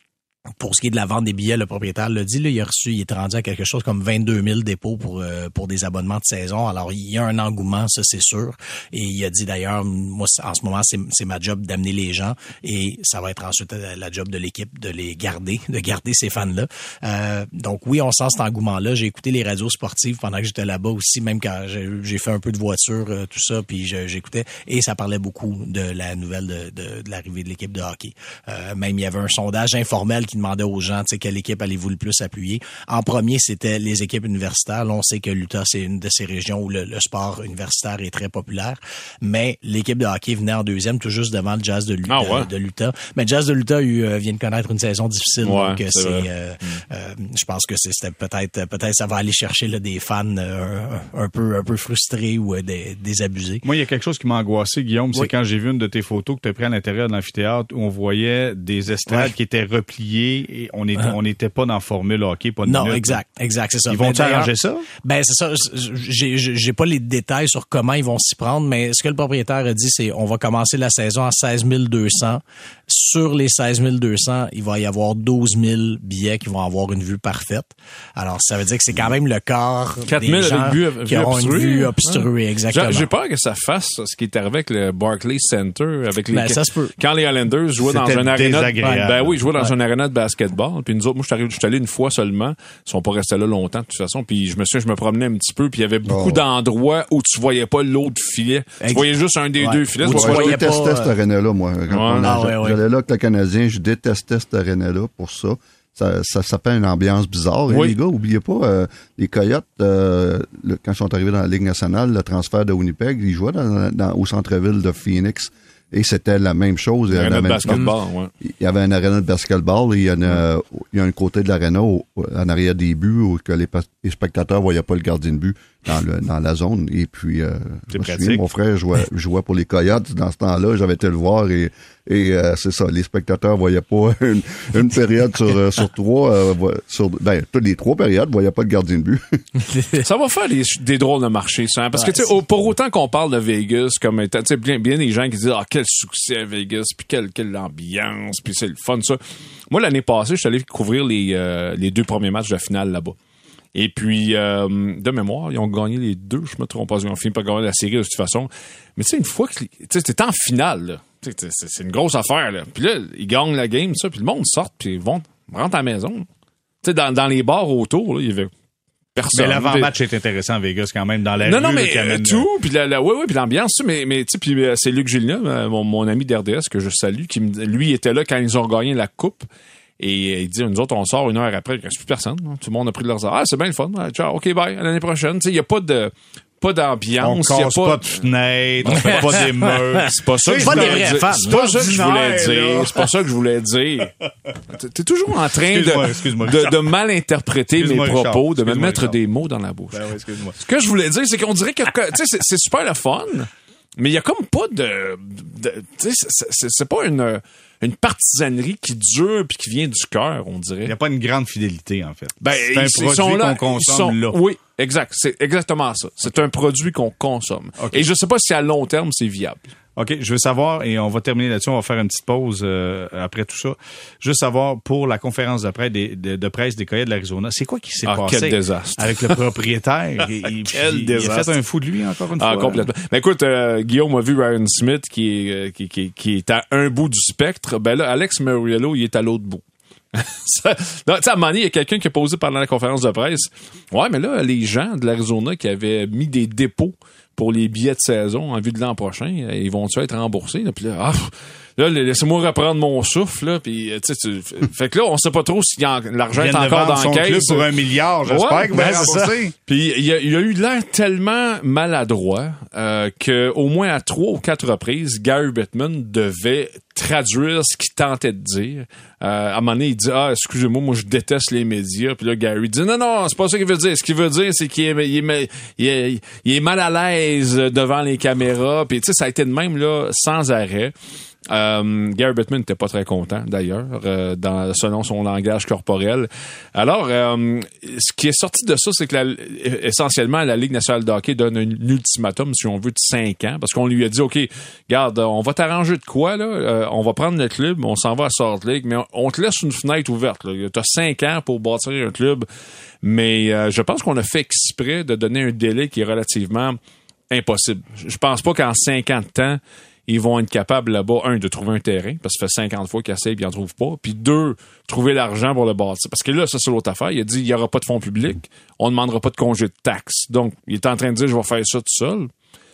Pour ce qui est de la vente des billets, le propriétaire l'a dit, là, il a reçu, il est rendu à quelque chose comme vingt-deux mille dépôts pour euh, pour des abonnements de saison. Alors, il y a un engouement, ça c'est sûr. Et il a dit d'ailleurs, moi, en ce moment, c'est, c'est ma job d'amener les gens et ça va être ensuite la, la job de l'équipe de les garder, de garder ces fans-là. Euh, donc oui, on sent cet engouement-là. J'ai écouté les radios sportives pendant que j'étais là-bas aussi, même quand j'ai, j'ai fait un peu de voiture, euh, tout ça, puis je, j'écoutais. Et ça parlait beaucoup de la nouvelle de, de, de l'arrivée de l'équipe de hockey. Euh, même il y avait un sondage informel qui demandait aux gens, tu sais, quelle équipe allez-vous le plus appuyer. En premier, c'était les équipes universitaires. Là, on sait que l'Utah, c'est une de ces régions où le, le sport universitaire est très populaire. Mais l'équipe de hockey venait en deuxième, tout juste devant le Jazz de l'Utah. Ah ouais. de l'Utah. Mais Jazz de l'Utah eu, euh, vient de connaître une saison difficile. Ouais, donc, c'est c'est, mm. euh, euh, je pense que c'est, c'était peut-être, peut-être ça va aller chercher là, des fans euh, un, un peu, un peu frustrés ou euh, des, désabusés. Moi, il y a quelque chose qui m'a angoissé, Guillaume, oui. c'est quand j'ai vu une de tes photos que tu as pris à l'intérieur de l'amphithéâtre où on voyait des estrades ouais. qui étaient repliées et on était, Uh-huh. on n'était pas dans formule hockey, pas de Non, minute, exact, exact, c'est ça. Ils vont arranger ça? Ben, c'est ça. J'ai, j'ai pas les détails sur comment ils vont s'y prendre, mais ce que le propriétaire a dit, c'est on va commencer la saison à seize mille deux cents. Sur les seize mille deux cents, il va y avoir douze mille billets qui vont avoir une vue parfaite. Alors, ça veut dire que c'est quand même le quart des gens vue, qui vue auront obstruée. une vue obstruée, exactement. J'ai, j'ai peur que ça fasse ce qui est arrivé avec le Barclays Center, avec les ben, ça se peut. Quand les Islanders jouaient dans C'était un aréna, désagréable. ben oui, jouaient dans ouais. un aréna de basketball. Puis nous autres, moi, je suis arrivé, je suis allé une fois seulement. Ils sont pas restés là longtemps de toute façon. Puis je me souviens, je me promenais un petit peu. Puis il y avait beaucoup oh. d'endroits où tu voyais pas l'autre filet. Tu Ex- voyais juste un des ouais. deux filets. Où Tu tu voyais je voyais détestais pas, cette euh... aréna-là, moi. Quand Ouais. on, Ah, j'a- ouais, ouais. J'allais là avec le Canadien, je détestais cette aréna-là pour ça. Ça, ça, ça fait une ambiance bizarre. Oui. Et les gars, oubliez pas, euh, les Coyotes, euh, le, quand ils sont arrivés dans la Ligue nationale, le transfert de Winnipeg, ils jouaient dans, dans, au centre-ville de Phoenix. Et c'était la même chose. Il y, un avait, basketball, ouais. il y avait un aréna de basketball et il y, en a, il y a un côté de l'aréna au, en arrière des buts où que les, les spectateurs voyaient pas le gardien de but dans, le, dans la zone. Et puis, euh, je me souviens, mon frère jouait, jouait pour les Coyotes dans ce temps-là. J'avais été le voir et, et euh, c'est ça. Les spectateurs voyaient pas une, une période sur, euh, sur trois. Euh, sur, ben, toutes les trois périodes voyaient pas le gardien de but. Ça va faire des, des drôles de marché, ça. Hein? Parce ouais, que, tu sais, pour autant qu'on parle de Vegas comme étant, tu sais, bien, bien des gens qui disent, ah, quel succès à Vegas, puis quelle, quelle ambiance, puis c'est le fun, ça. Moi, l'année passée, je suis allé couvrir les, euh, les deux premiers matchs de finale là-bas. Et puis, euh, de mémoire, ils ont gagné les deux, je me trompe pas, ils ont fini par gagner la série de toute façon. Mais tu sais, une fois que, tu sais, t'es en finale, là, c'est, c'est une grosse affaire, là. Puis là, ils gagnent la game, ça, puis le monde sort, puis ils vont, rentrent à la maison. Tu sais, dans, dans les bars autour, là, il y avait personne. Mais l'avant-match est intéressant à Vegas quand même, dans la non, rue. Non, non, mais amène... tout, puis la, la, ouais, ouais, puis l'ambiance, mais, mais tu sais, puis c'est Luc Gélina, mon, mon ami d'R D S que je salue, qui me, lui était là quand ils ont gagné la coupe. Et il dit, nous autres, on sort une heure après, il ne reste plus personne. Hein. Tout le monde a pris leurs heures. Ah, c'est bien le fun. Ciao, OK, bye, à l'année prochaine. Tu sais, il n'y a pas de, pas d'ambiance. On y a casse pas... pas de fenêtres, on fait pas d'émeutes. C'est pas ça que je pas des voulais vrais dire. fans. C'est pas ça que je voulais Ordinaire, dire. là. C'est pas ça que je voulais dire. T'es toujours en train Excuse-moi, de, excuse-moi, de, de mal interpréter mes Excuse-moi, Richard. propos, de me Excuse-moi, mettre Richard. des mots dans la bouche. Ben oui, excuse-moi. Ce que je voulais dire, c'est qu'on dirait que, que tu sais, c'est, c'est super le fun, mais il y a comme pas de, de tu sais, c'est, c'est, c'est pas une, une partisanerie qui dure puis qui vient du cœur, on dirait. Il n'y a pas une grande fidélité, en fait. Ben, c'est un ils, produit ils sont là, qu'on ils consomme sont, là. Oui, exact. C'est exactement ça. C'est un produit qu'on consomme. Okay. Et je sais pas si à long terme, c'est viable. OK, je veux savoir, et on va terminer là-dessus, on va faire une petite pause euh, après tout ça. Je veux savoir, pour la conférence de presse des, de, de presse des Coyotes de l'Arizona, c'est quoi qui s'est Ah, passé quel désastre. avec le propriétaire? Il, il, Quel il, désastre. il a fait un fou de lui, encore une Ah, fois. complètement. Ben, écoute, euh, Guillaume a vu Ryan Smith qui est, euh, qui, qui, qui est à un bout du spectre. Ben là, Alex Muriello, il est à l'autre bout. Ça, non, tu sais, à un moment donné, il y a quelqu'un qui a posé pendant la conférence de presse. Ouais, mais là, les gens de l'Arizona qui avaient mis des dépôts pour les billets de saison en vue de l'an prochain, ils vont-tu être remboursés? Là? Puis là, ah, là, laissez-moi reprendre mon souffle. Là, puis, tu sais, tu, fait que là, on sait pas trop si l'argent est encore dans son la club caisse. pour un milliard, j'espère Ouais, qu'il va ben, être c'est remboursé. Puis il y a, il y a eu l'air tellement maladroit euh, que au moins à trois ou quatre reprises, Gary Bettman devait traduire ce qu'il tentait de dire. Euh, à un moment donné, il dit « Ah, excusez-moi, moi, je déteste les médias. » Puis là, Gary dit « Non, non, c'est pas ça qu'il veut dire. Ce qu'il veut dire, c'est qu'il est, il est, il est, il est mal à l'aise devant les caméras. » Puis tu sais, ça a été de même là, sans arrêt. Euh, Gary Bettman n'était pas très content, d'ailleurs, euh, dans, selon son langage corporel. Alors, euh, ce qui est sorti de ça, c'est que la, essentiellement, la Ligue nationale de hockey donne un ultimatum, si on veut, de cinq ans, parce qu'on lui a dit, OK, regarde, on va t'arranger de quoi, là? Euh, on va prendre le club, on s'en va à Salt Lake, mais on, on te laisse une fenêtre ouverte. Tu as cinq ans pour bâtir un club, mais euh, je pense qu'on a fait exprès de donner un délai qui est relativement impossible. Je pense pas qu'en cinq ans de temps, ils vont être capables là-bas, un, de trouver un terrain, parce que ça fait cinquante fois qu'ils essayent et ils n'en trouvent pas, puis deux, trouver l'argent pour le bâtir. Parce que là, ça, c'est l'autre affaire. Il a dit, il n'y aura pas de fonds publics, on ne demandera pas de congé de taxes. Donc, il est en train de dire, je vais faire ça tout seul.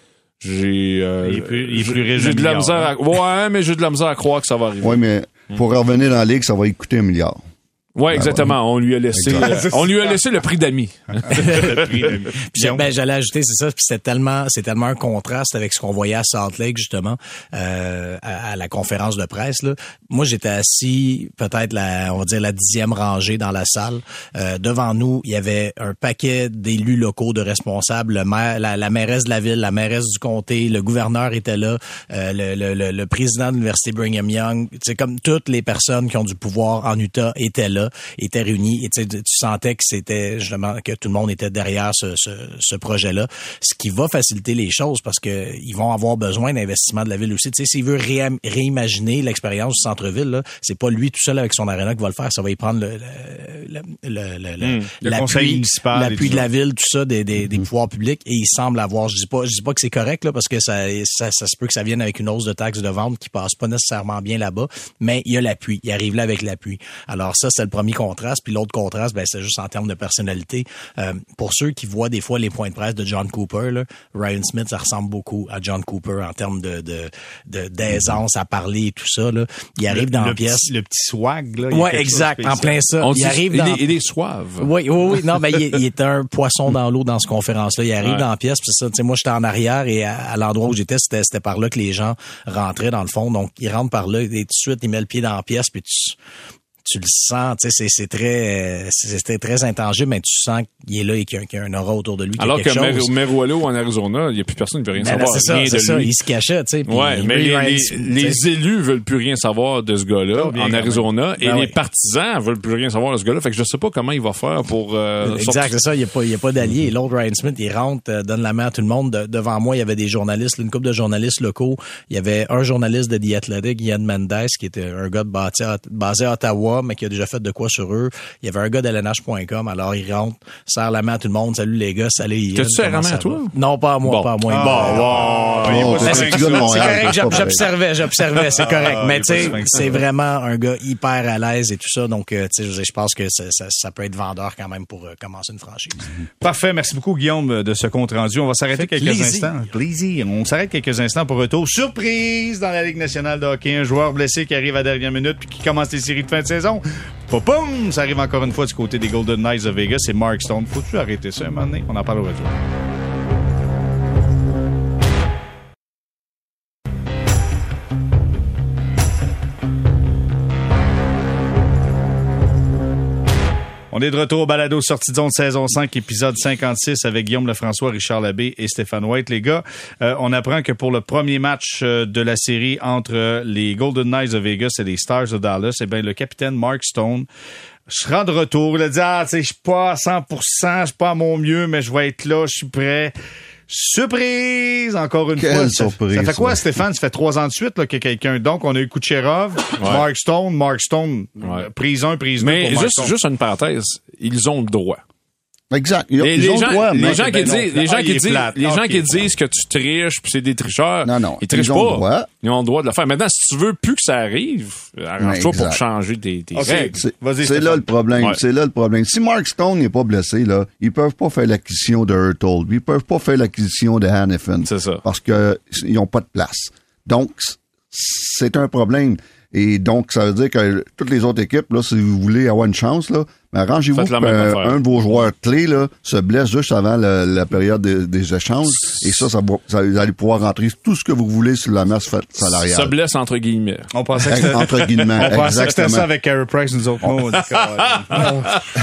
J'ai, euh, il est plus, il est plus j'ai, j'ai de la misère à, ouais, mais j'ai de la misère à croire que ça va arriver. Oui, mais pour revenir dans la Ligue, ça va lui coûter un milliard. Ouais, exactement. Ah ouais. On lui a laissé, euh, on lui a laissé le prix d'amis. Le prix d'amis. Puis, ben, j'allais ajouter, c'est ça, puis c'est tellement, c'est tellement un contraste avec ce qu'on voyait à Salt Lake, justement, euh, à, à la conférence de presse, là. Moi, j'étais assis, peut-être la, on va dire la dixième rangée dans la salle. Euh, devant nous, il y avait un paquet d'élus locaux, de responsables, le maire, la, la mairesse de la ville, la mairesse du comté, le gouverneur était là, euh, le, le, le, le président de l'université Brigham Young. C'est comme toutes les personnes qui ont du pouvoir en Utah étaient là. Étaient réunis et tu sentais que c'était justement que tout le monde était derrière ce, ce, ce projet-là, ce qui va faciliter les choses parce que ils vont avoir besoin d'investissement de la ville aussi. Tu sais, s'il veut ré, réimaginer l'expérience du centre-ville, là, c'est pas lui tout seul avec son aréna qui va le faire, ça va y prendre le le le, le, le, mmh, le l'appui, conseil municipal, l'appui de la ville, tout ça, des, des, mmh. des pouvoirs publics et il semble avoir. Je dis pas, je dis pas que c'est correct là parce que ça, ça, ça se peut que ça vienne avec une hausse de taxes de vente qui passe pas nécessairement bien là-bas, mais il y a l'appui, il arrive là avec l'appui. Alors ça, c'est le premier contraste, puis l'autre contraste, ben c'est juste en termes de personnalité. Euh, pour ceux qui voient des fois les points de presse de John Cooper, là, Ryan Smith, ça ressemble beaucoup à John Cooper en termes de, de, de d'aisance à parler et tout ça. Là. Il arrive le, dans la pièce. Petit, le petit swag, là. Ouais, exact, en plein ça. On il dit, arrive il, dans... est, il est suave. Oui, oui, oui. Non, mais il, il est un poisson dans l'eau dans cette conférence-là. Il arrive ouais. dans la pièce, puis ça. Tu sais, moi, j'étais en arrière et à, à l'endroit où j'étais, c'était, c'était par là que les gens rentraient dans le fond. Donc, il rentre par là et tout de suite, il met le pied dans la pièce, puis tu tu le sens, tu sais, c'est, c'est très, c'est, c'est très intangible, mais tu sens qu'il est là et qu'il y a, qu'il y a un aura autour de lui. Alors que chose. Meruelo en Arizona, il n'y a plus personne qui veut rien ben savoir. Là, c'est ça, rien c'est de ça. lui. Il se cachait, tu sais. Ouais, mais les, les, les élus veulent plus rien savoir de ce gars-là oh, en Arizona et ben les oui. partisans veulent plus rien savoir de ce gars-là. Fait que je sais pas comment il va faire pour. Euh, exact, sortir. c'est ça. Il y a pas, il y a pas d'allié. Et l'autre Ryan Smith, il rentre, euh, donne la main à tout le monde. De, devant moi, il y avait des journalistes, une couple de journalistes locaux. Il y avait un journaliste de The Athletic, Ian Mendes, qui était un gars de basé à, basé à Ottawa, mais qui a déjà fait de quoi sur eux. Il y avait un gars d'L N H point com, alors il rentre, serre la main à tout le monde, salut les gars, salut Ian. T'as-tu serré la main à toi? Non, pas à moi, bon. pas à moi. Ah, bon, bon, bon. C'est, c'est, c'est correct, j'observais, j'observais, c'est correct. Ah, mais tu sais, c'est ça. vraiment un gars hyper à l'aise et tout ça, donc tu sais, je pense que ça, ça, ça peut être vendeur quand même pour euh, commencer une franchise. Parfait, merci beaucoup Guillaume de ce compte rendu. On va s'arrêter quelques plaisir. instants. Plaisir. On s'arrête quelques instants pour retour. Surprise dans la Ligue nationale de hockey, un joueur blessé qui arrive à la dernière minute puis qui commence les séries de fin de saison. Poum! Ça arrive encore une fois du côté des Golden Knights de Vegas. C'est Mark Stone. Faut-tu arrêter ça un moment donné? On en parle au retour. On est de retour au balado sortie de zone saison cinq, épisode cinquante-six avec Guillaume Lefrançois, Richard Labbé et Stéphane White. Les gars, euh, on apprend que pour le premier match euh, de la série entre les Golden Knights de Vegas et les Stars de Dallas, eh bien, le capitaine Mark Stone sera de retour. Il a dit, ah, tu sais, je suis pas à cent pour cent, je suis pas à mon mieux, mais je vais être là, je suis prêt. Surprise! Encore une Quelle fois. surprise, ça, ça fait quoi, ouais. Stéphane? Ça fait trois ans de suite là, que quelqu'un... Donc, on a eu Kucherov, ouais. Mark Stone, Mark Stone, ouais. prise un, prise deux. Mais pour juste, juste une parenthèse, ils ont le droit. Exact. Ils, les, ils les ont gens, le droit, les mais... gens qui ben non, disent, les gens ah, qui disent, plate. les gens okay, qui disent que tu triches puis c'est des tricheurs. Non, non. Ils trichent ils pas. Ont le droit. Ils ont le droit de le faire. Maintenant, si tu veux plus que ça arrive, arrange-toi pour changer tes, tes okay. règles. C'est, Vas-y, c'est là le problème. Ouais. C'est là le problème. Si Mark Stone n'est pas blessé, là, ils peuvent pas faire l'acquisition de Hurtle. Ils peuvent pas faire l'acquisition de Hanifin. C'est ça. Parce que ils ont pas de place. Donc, c'est un problème. Et donc, ça veut dire que toutes les autres équipes, là, si vous voulez avoir une chance, là, Mais arrangez-vous Faites la même qu'un affaire. un de vos joueurs clés là, se blesse juste avant la, la période des, des échanges. Et ça, ça va, ça, vous allez pouvoir rentrer tout ce que vous voulez sur la masse salariale. Se blesse entre guillemets. On pensait que c'était, Entre guillemets, on pensait que c'était exactement. ça avec Carey Price, nous autres. Oh, d'accord.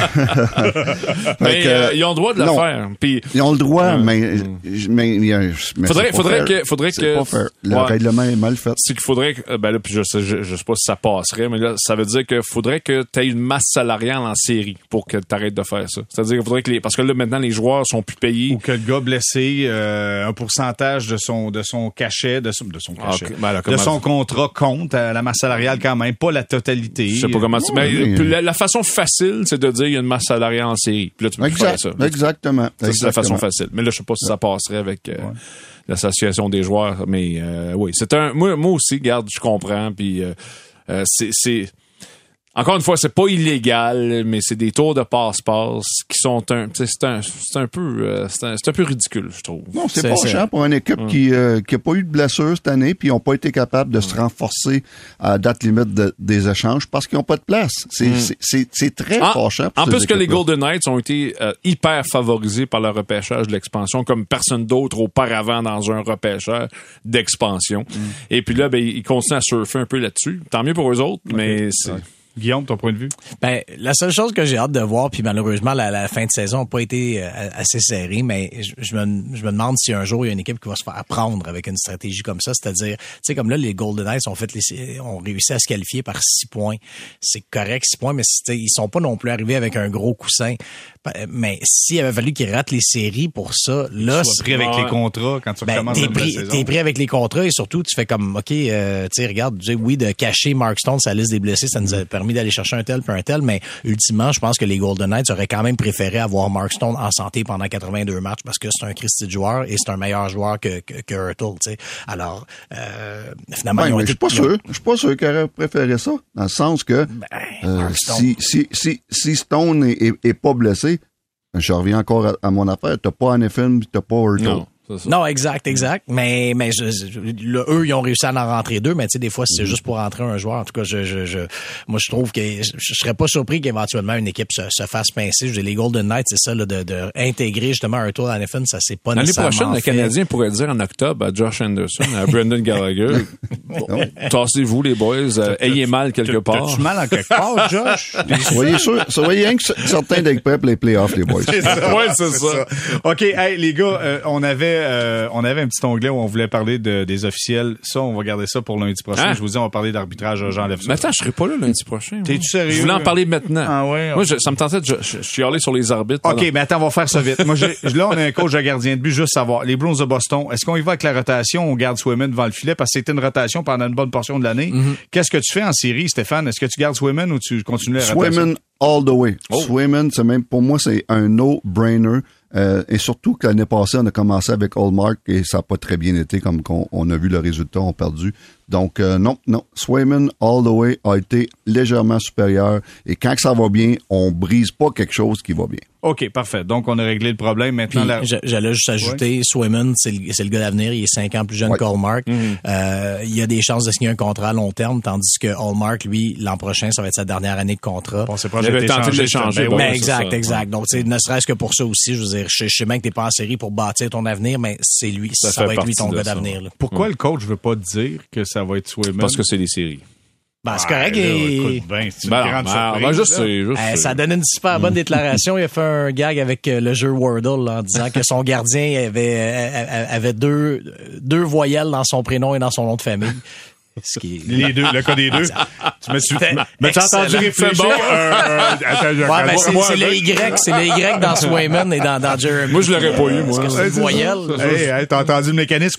Mais Fait que, euh, ils ont le droit de le non. faire. Puis Ils ont le droit, Ouais. mais, mais, mais, mais faudrait, c'est pas faudrait fair. que, faudrait C'est que, pas fair. Le Ouais. règlement est mal fait. c'est qu'il faudrait que, euh, ben là, puis je sais, je, je sais pas si ça passerait, mais là, ça veut dire qu'il faudrait que tu aies une masse salariale en série pour que tu arrêtes de faire ça. C'est-à-dire qu'il faudrait que les, parce que là, maintenant, les joueurs sont plus payés. Ou que le gars blessé, euh, un pourcentage de son de son cachet, de son, de son Ah, cachet, ok. Ben là, de comment- son contrat compte à la masse salariale quand même, pas la totalité. Je sais pas comment tu, mais, oui. puis la, la façon facile, c'est de dire il y a une masse salariale en série. Puis là, tu peux plus faire Exact, ça. exactement. Ça, c'est la exactement. façon facile. Mais là, je sais pas si ça passerait avec euh, l'association des joueurs. Mais euh, oui, c'est un. Moi, moi aussi, garde, je comprends. Puis euh, euh, c'est, c'est. Encore une fois, c'est pas illégal, mais c'est des tours de passe-passe qui sont un. Tu sais, c'est un. C'est un peu. Euh, c'est, un, c'est un peu ridicule, je trouve. Non, c'est C'est- pas c'est- cher pour une équipe qui euh, qui a pas eu de blessure cette année, puis ils ont pas été capables de se renforcer à la date limite de- des échanges parce qu'ils ont pas de place. C'est c'est, c'est, c'est très En, fâchant. pour en ces plus que les équipes-là. Golden Knights ont été euh, hyper favorisés par le repêchage de l'expansion, comme personne d'autre auparavant dans un repêchage d'expansion. Et puis là, ben, ils continuent à surfer un peu là-dessus. Tant mieux pour eux autres, mais c'est... Guillaume, ton point de vue? Ben, la seule chose que j'ai hâte de voir, puis malheureusement, la, la fin de saison n'a pas été euh, assez serrée, mais je, je, me, je me demande si un jour, il y a une équipe qui va se faire apprendre avec une stratégie comme ça, c'est-à-dire, tu sais, comme là, les Golden Knights ont fait les, ont réussi à se qualifier par six points. C'est correct, six points, mais c'est- ils sont pas non plus arrivés avec un gros coussin. Mais s'il avait fallu qu'ils ratent les séries pour ça, là, Tu sois pris avec Ouais. les contrats quand tu ben, recommences t'es la nouvelle pris, saison. t'es pris avec les contrats et surtout, tu fais comme, OK, euh, tu sais, regarde, tu sais, oui, de cacher Mark Stone sa liste des blessés, ça nous a permis d'aller chercher un tel puis un tel, mais ultimement, je pense que les Golden Knights auraient quand même préféré avoir Mark Stone en santé pendant quatre-vingt-deux matchs parce que c'est un Christy de joueur et c'est un meilleur joueur que, que, que Hurtle, tu sais. Alors, euh, finalement, Ben, ils ont mais été... je suis pas ils ont- sûr. Je suis pas sûr qu'ils auraient préféré ça. Dans le sens que Ben, euh, Mark Stone. si, si, si, si Stone est, est, est pas blessé, je reviens encore à, à mon affaire. T'as pas Hanifin, t'as pas Hurtle. Non, c'est ça. Non, exact, exact. Mais, mais je, je- le- eux, ils ont réussi à en rentrer deux, mais tu sais, des fois, si c'est juste pour rentrer un joueur. En tout cas, je, je, je moi, je trouve que je, je serais pas surpris qu'éventuellement une équipe se, se fasse pincer. Je veux dire, les Golden Knights, c'est ça, là, de, de intégrer justement un tour à Hanifin, ça c'est pas L'année nécessairement prochaine, le fait. Canadien pourrait dire en octobre à Josh Anderson, à Brendan Gallagher, bon, tassez-vous les boys, euh, ayez mal quelque part. T'as-tu mal en quelque part, Josh? Soyez sûr, soyez rien que certains d'être prêts pour les playoffs, les boys. C'est ça. Ouais, c'est ça. OK, hey, les gars, euh, on avait euh, on avait un petit onglet où on voulait parler de, des officiels. Ça, on va garder ça pour lundi prochain. Hein? Je vous dis, on va parler d'arbitrage. J'enlève ça. Mais attends, je serai pas là lundi prochain. T'es-tu moi. sérieux, Je voulais en là? parler maintenant. Ah ouais, Moi, ok. je- ça me tentait de je, je, je suis allé sur les arbitres. OK, pendant- mais attends, on va faire ça vite. Moi, j'ai- là, on a un coach de gardien de but, juste savoir. Les Bruins de Boston, est-ce qu'on y va avec la rotation? On garde Swayman devant le filet parce que c'était une rotation pendant une bonne portion de l'année. Qu'est-ce que tu fais en série, Stéphane? Est-ce que tu gardes Swayman ou tu continues la rotation? Swayman all the way. Oh. Swayman, c'est même, pour moi, c'est un no-brainer. Euh, et surtout que l'année passée, on a commencé avec Hallmark et ça n'a pas très bien été comme qu'on on a vu le résultat, on a perdu. Donc, euh, non, non. Swayman all the way a été légèrement supérieur. Et quand que ça va bien, on brise pas quelque chose qui va bien. OK, parfait. Donc, on a réglé le problème. Puis, Maintenant, la... j'a- j'allais juste ajouter, Swayman, c'est le, c'est le gars d'avenir, il est cinq ans plus jeune Ouais. qu'Hallmark. Mm-hmm. Euh, il y a des chances de signer un contrat à long terme, tandis que Hallmark, lui, l'an prochain, ça va être sa dernière année de contrat. on sait pas, Il j'ai avait été tenté de changé, l'échanger, ben bon, oui. Ben c'est exact, ça. exact. Donc, tu sais, ne serait-ce que pour ça aussi, je veux dire, je, je sais bien que t'es pas en série pour bâtir ton avenir, mais c'est lui, Ça ça, fait va être lui ton partie de gars ça. d'avenir. là. Pourquoi le coach veut pas dire que ça va être Swayman? Parce que c'est les séries. Ben, c'est Ouais, correct. là, et- écoute, ben, c'est une Ben, non, grande ben, surprise. ben, je là. sais, je Euh, sais. ça a donné une super bonne déclaration. Il a fait un gag avec euh, le jeu Wordle là, en disant que son gardien avait euh, avait deux deux voyelles dans son prénom et dans son nom de famille. Ce qui est... Les deux, le cas des deux. Tu me suis, mais tu as entendu Excellent. réfléchir. C'est bon. Euh, euh, attends, je- Ouais, ben moi- c'est moi, c'est le avec- Y, c'est le Y dans Swayman et dans, dans Jeremy. Moi, je l'aurais pas eu, moi. Parce que c'est Ouais, une c'est voyelle. ça. Hey, hey, t'as entendu le mécanisme?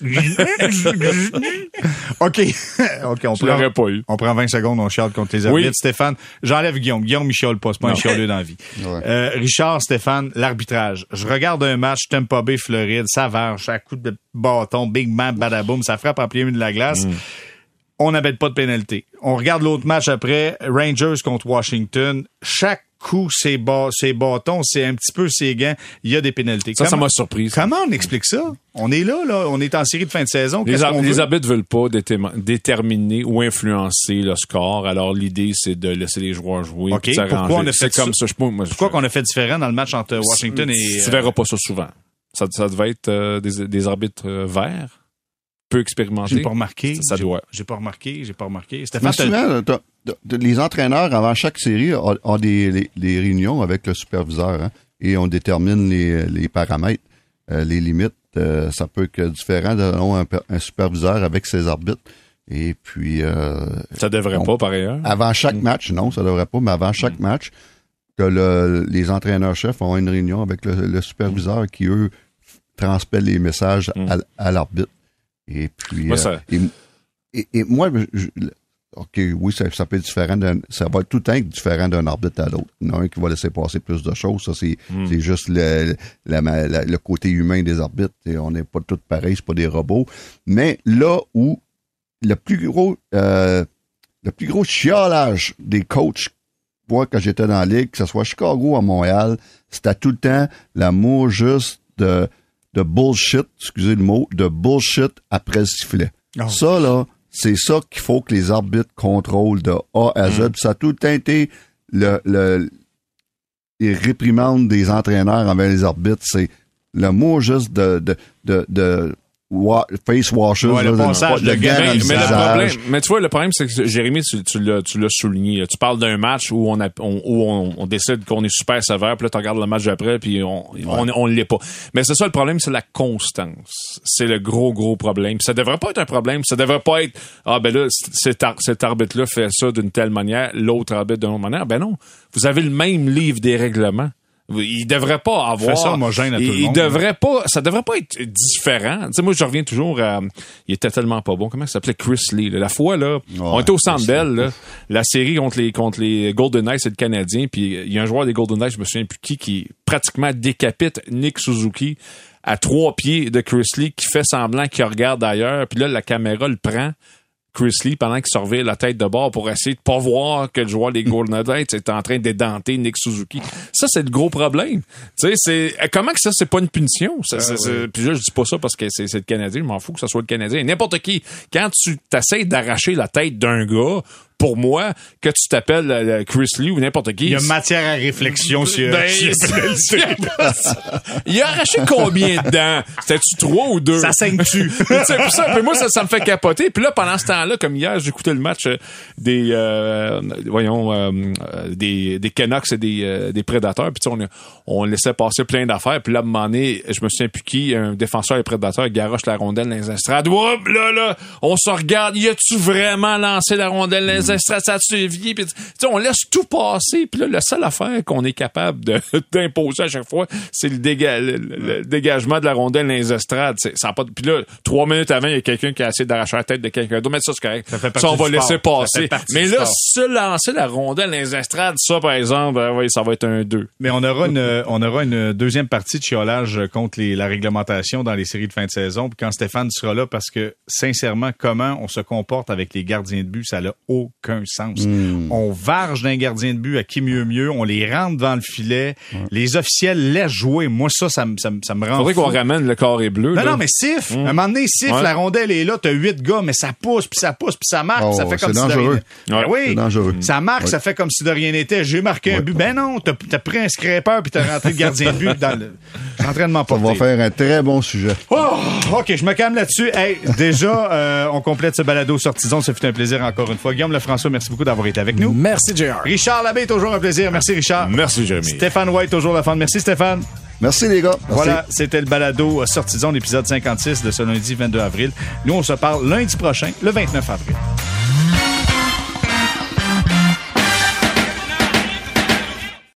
OK. OK, on Je l'aurais prend, pas eu. on prend vingt secondes, on chiale contre les arbitres. Oui. Stéphane, j'enlève Guillaume. Guillaume, il chiale pas, c'est pas un Non. chialeux dans la vie. Ouais. Euh, Richard, Stéphane, l'arbitrage. Je regarde un match, Tampa Bay, Floride, ça varge, à coup de bâton, big man, badaboum, ça frappe en plein milieu de la glace. on n'avait pas de pénalité. On regarde l'autre match après, Rangers contre Washington. Chaque coup, ses, bas, ses bâtons, c'est un petit peu ses gants. Il y a des pénalités. Ça, comment, ça m'a surpris. Ça. Comment on explique ça? On est là, là. On est en série de fin de saison. Les, ar- qu'on les veut? arbitres veulent pas déterm- déterminer ou influencer le score. Alors, l'idée, c'est de laisser les joueurs jouer. OK. Pourquoi on a fait c'est ça? Comme ça. Je, moi, Pourquoi je, qu'on a fait différent dans le match entre Washington et... Tu verras pas ça souvent. Ça, ça devait être euh, des, des arbitres euh, verts. Peu expérimenté. J'ai pas remarqué. Ça, ça j'ai, doit. J'ai pas remarqué. J'ai pas remarqué. Stéphane, souvent, t'as, t'as, t'as, les entraîneurs, avant chaque série, ont, ont des les, les réunions avec le superviseur hein, et on détermine les, les paramètres, euh, les limites. Euh, ça peut être différent d'avoir un, un superviseur avec ses arbitres. Et puis... Euh, ça devrait on, pas, par ailleurs. Avant chaque mm. match, non, ça devrait pas, mais avant chaque mm. match, que le, les entraîneurs-chefs ont une réunion avec le, le superviseur qui, eux, transmettent les messages mm. à, à l'arbitre. Et puis, moi, ça... euh, et, et, et moi, je, OK, oui, ça, ça peut être différent d'un, ça va tout le temps différent d'un arbitre à l'autre. Il y en a un qui va laisser passer plus de choses. Ça, c'est, mm. c'est juste le, la, la, le côté humain des arbitres. Et on n'est pas tous pareils, c'est pas des robots. Mais là où le plus gros, euh, le plus gros chiolage des coachs, moi, quand j'étais dans la ligue, que ce soit à Chicago ou à Montréal, c'était tout le temps l'amour juste de, de bullshit, excusez le mot, de bullshit après le sifflet. Oh. Ça, là, c'est ça qu'il faut que les arbitres contrôlent de A à Z. Mm. Ça a tout le temps été le, le, les réprimandes des entraîneurs envers les arbitres. C'est le mot juste de, de, de, de Wa- face washes, ouais, là, le passage de mais, mais le problème, mais tu vois, le problème, c'est que Jérémy, tu, tu, l'as, tu l'as souligné. Tu parles d'un match où on, a, on, où on, on décide qu'on est super sévère, puis là, tu regardes le match d'après, puis on, ouais. on, on l'est pas. Mais c'est ça le problème, c'est la constance. C'est le gros, gros problème. Puis ça devrait pas être un problème. Ça devrait pas être, ah ben là, cet, ar- cet arbitre-là fait ça d'une telle manière, l'autre arbitre d'une autre manière. Ben non. Vous avez le même livre des règlements. Il devrait pas avoir. Ça homogène à tout il, le monde. Il devrait pas. Ça devrait pas être différent. Tu sais, moi, je reviens toujours à. Il était tellement pas bon. Comment ça s'appelait Chris Lee? Là. La fois là, ouais, on était au Centre Bell. Là, la série contre les contre les Golden Knights et le Canadien. Puis il y a un joueur des Golden Knights, je me souviens plus qui, qui pratiquement décapite Nick Suzuki à trois pieds de Chris Lee, qui fait semblant qu'il regarde ailleurs. Puis là, la caméra le prend. Chris Lee pendant qu'il surveille la tête de bord pour essayer de pas voir que le joueur des Golden Knights est en train d'édenter Nick Suzuki. Ça, c'est le gros problème. Tu sais, c'est comment que ça, c'est pas une punition? Ça, ah, c'est, oui. c'est, puis là, je dis pas ça parce que c'est, c'est le Canadien. Je m'en fous que ça soit le Canadien. N'importe qui. Quand tu t'essayes d'arracher la tête d'un gars, pour moi, que tu t'appelles euh, Chris Lee ou n'importe qui. Il y a matière à réflexion sur ben, il a arraché combien de dents? C'était-tu trois ou deux? Ça saigne-tu? ça, puis moi, ça, ça me fait capoter. Puis là, pendant ce temps-là, comme hier, j'écoutais le match des, euh, voyons, euh, des, des Canucks et des, euh, des Prédateurs. Puis on, on laissait passer plein d'affaires. Puis là, à un moment donné, je me souviens plus qui, un défenseur des Prédateurs garoche la rondelle dans les estrades. Oups, là, là, on se regarde. Y a-tu vraiment lancé la rondelle dans les estrades? Ça a-tu vie? Puis, on laisse tout passer. Puis là, la seule affaire qu'on est capable de, d'imposer à chaque fois, c'est le, déga- le, le dégagement de la rondelle dans les estrades. C'est, ça a pas de... Puis là, trois minutes avant, il y a quelqu'un qui a essayé d'arracher la tête de quelqu'un d'autre. Mais ça, c'est correct. Ça, fait ça on va laisser sport. passer. Mais là, se lancer la rondelle dans les estrades, ça, par exemple, euh, oui, ça va être un deux. Mais on aura une, on aura une deuxième partie de chiolage contre les, la réglementation dans les séries de fin de saison. Puis quand Stéphane sera là, parce que, sincèrement, comment on se comporte avec les gardiens de but, ça n'a aucun sens. Mm. On varge d'un gardien de but à qui mieux mieux, on les rentre devant le filet, mm. les officiels laissent jouer. Moi, ça, ça, ça, ça me rend Faudrait fou. qu'on ramène le carré bleu. Non, là. non, mais siffle. Mm. À un moment donné, siffle, ouais. la rondelle est là, t'as huit gars, mais ça pousse, puis ça pousse, puis ça marque, oh, ça fait comme c'est si dangereux. de rien... Ouais. Oui, c'est dangereux. Ça marque, ouais. ça fait comme si de rien n'était. J'ai marqué ouais. un but. Ben non, t'as, t'as pris un scraper puis t'as rentré le gardien de but dans le... Entraînement porté. Ça va faire un très bon sujet. Oh, OK, je me calme là-dessus. Hey, déjà, euh, on complète ce balado sortison. Ça fut un plaisir encore une fois. Guillaume Lefrançois, merci beaucoup d'avoir été avec nous. Merci, J R. Richard Labbé, toujours un plaisir. Merci, Richard. Merci, Jérémy. Stéphane White, toujours la fin. Merci, Stéphane. Merci, les gars. Merci. Voilà, c'était le balado sortison, l'épisode cinquante-six de ce lundi vingt-deux avril. Nous, on se parle lundi prochain, le vingt-neuf avril.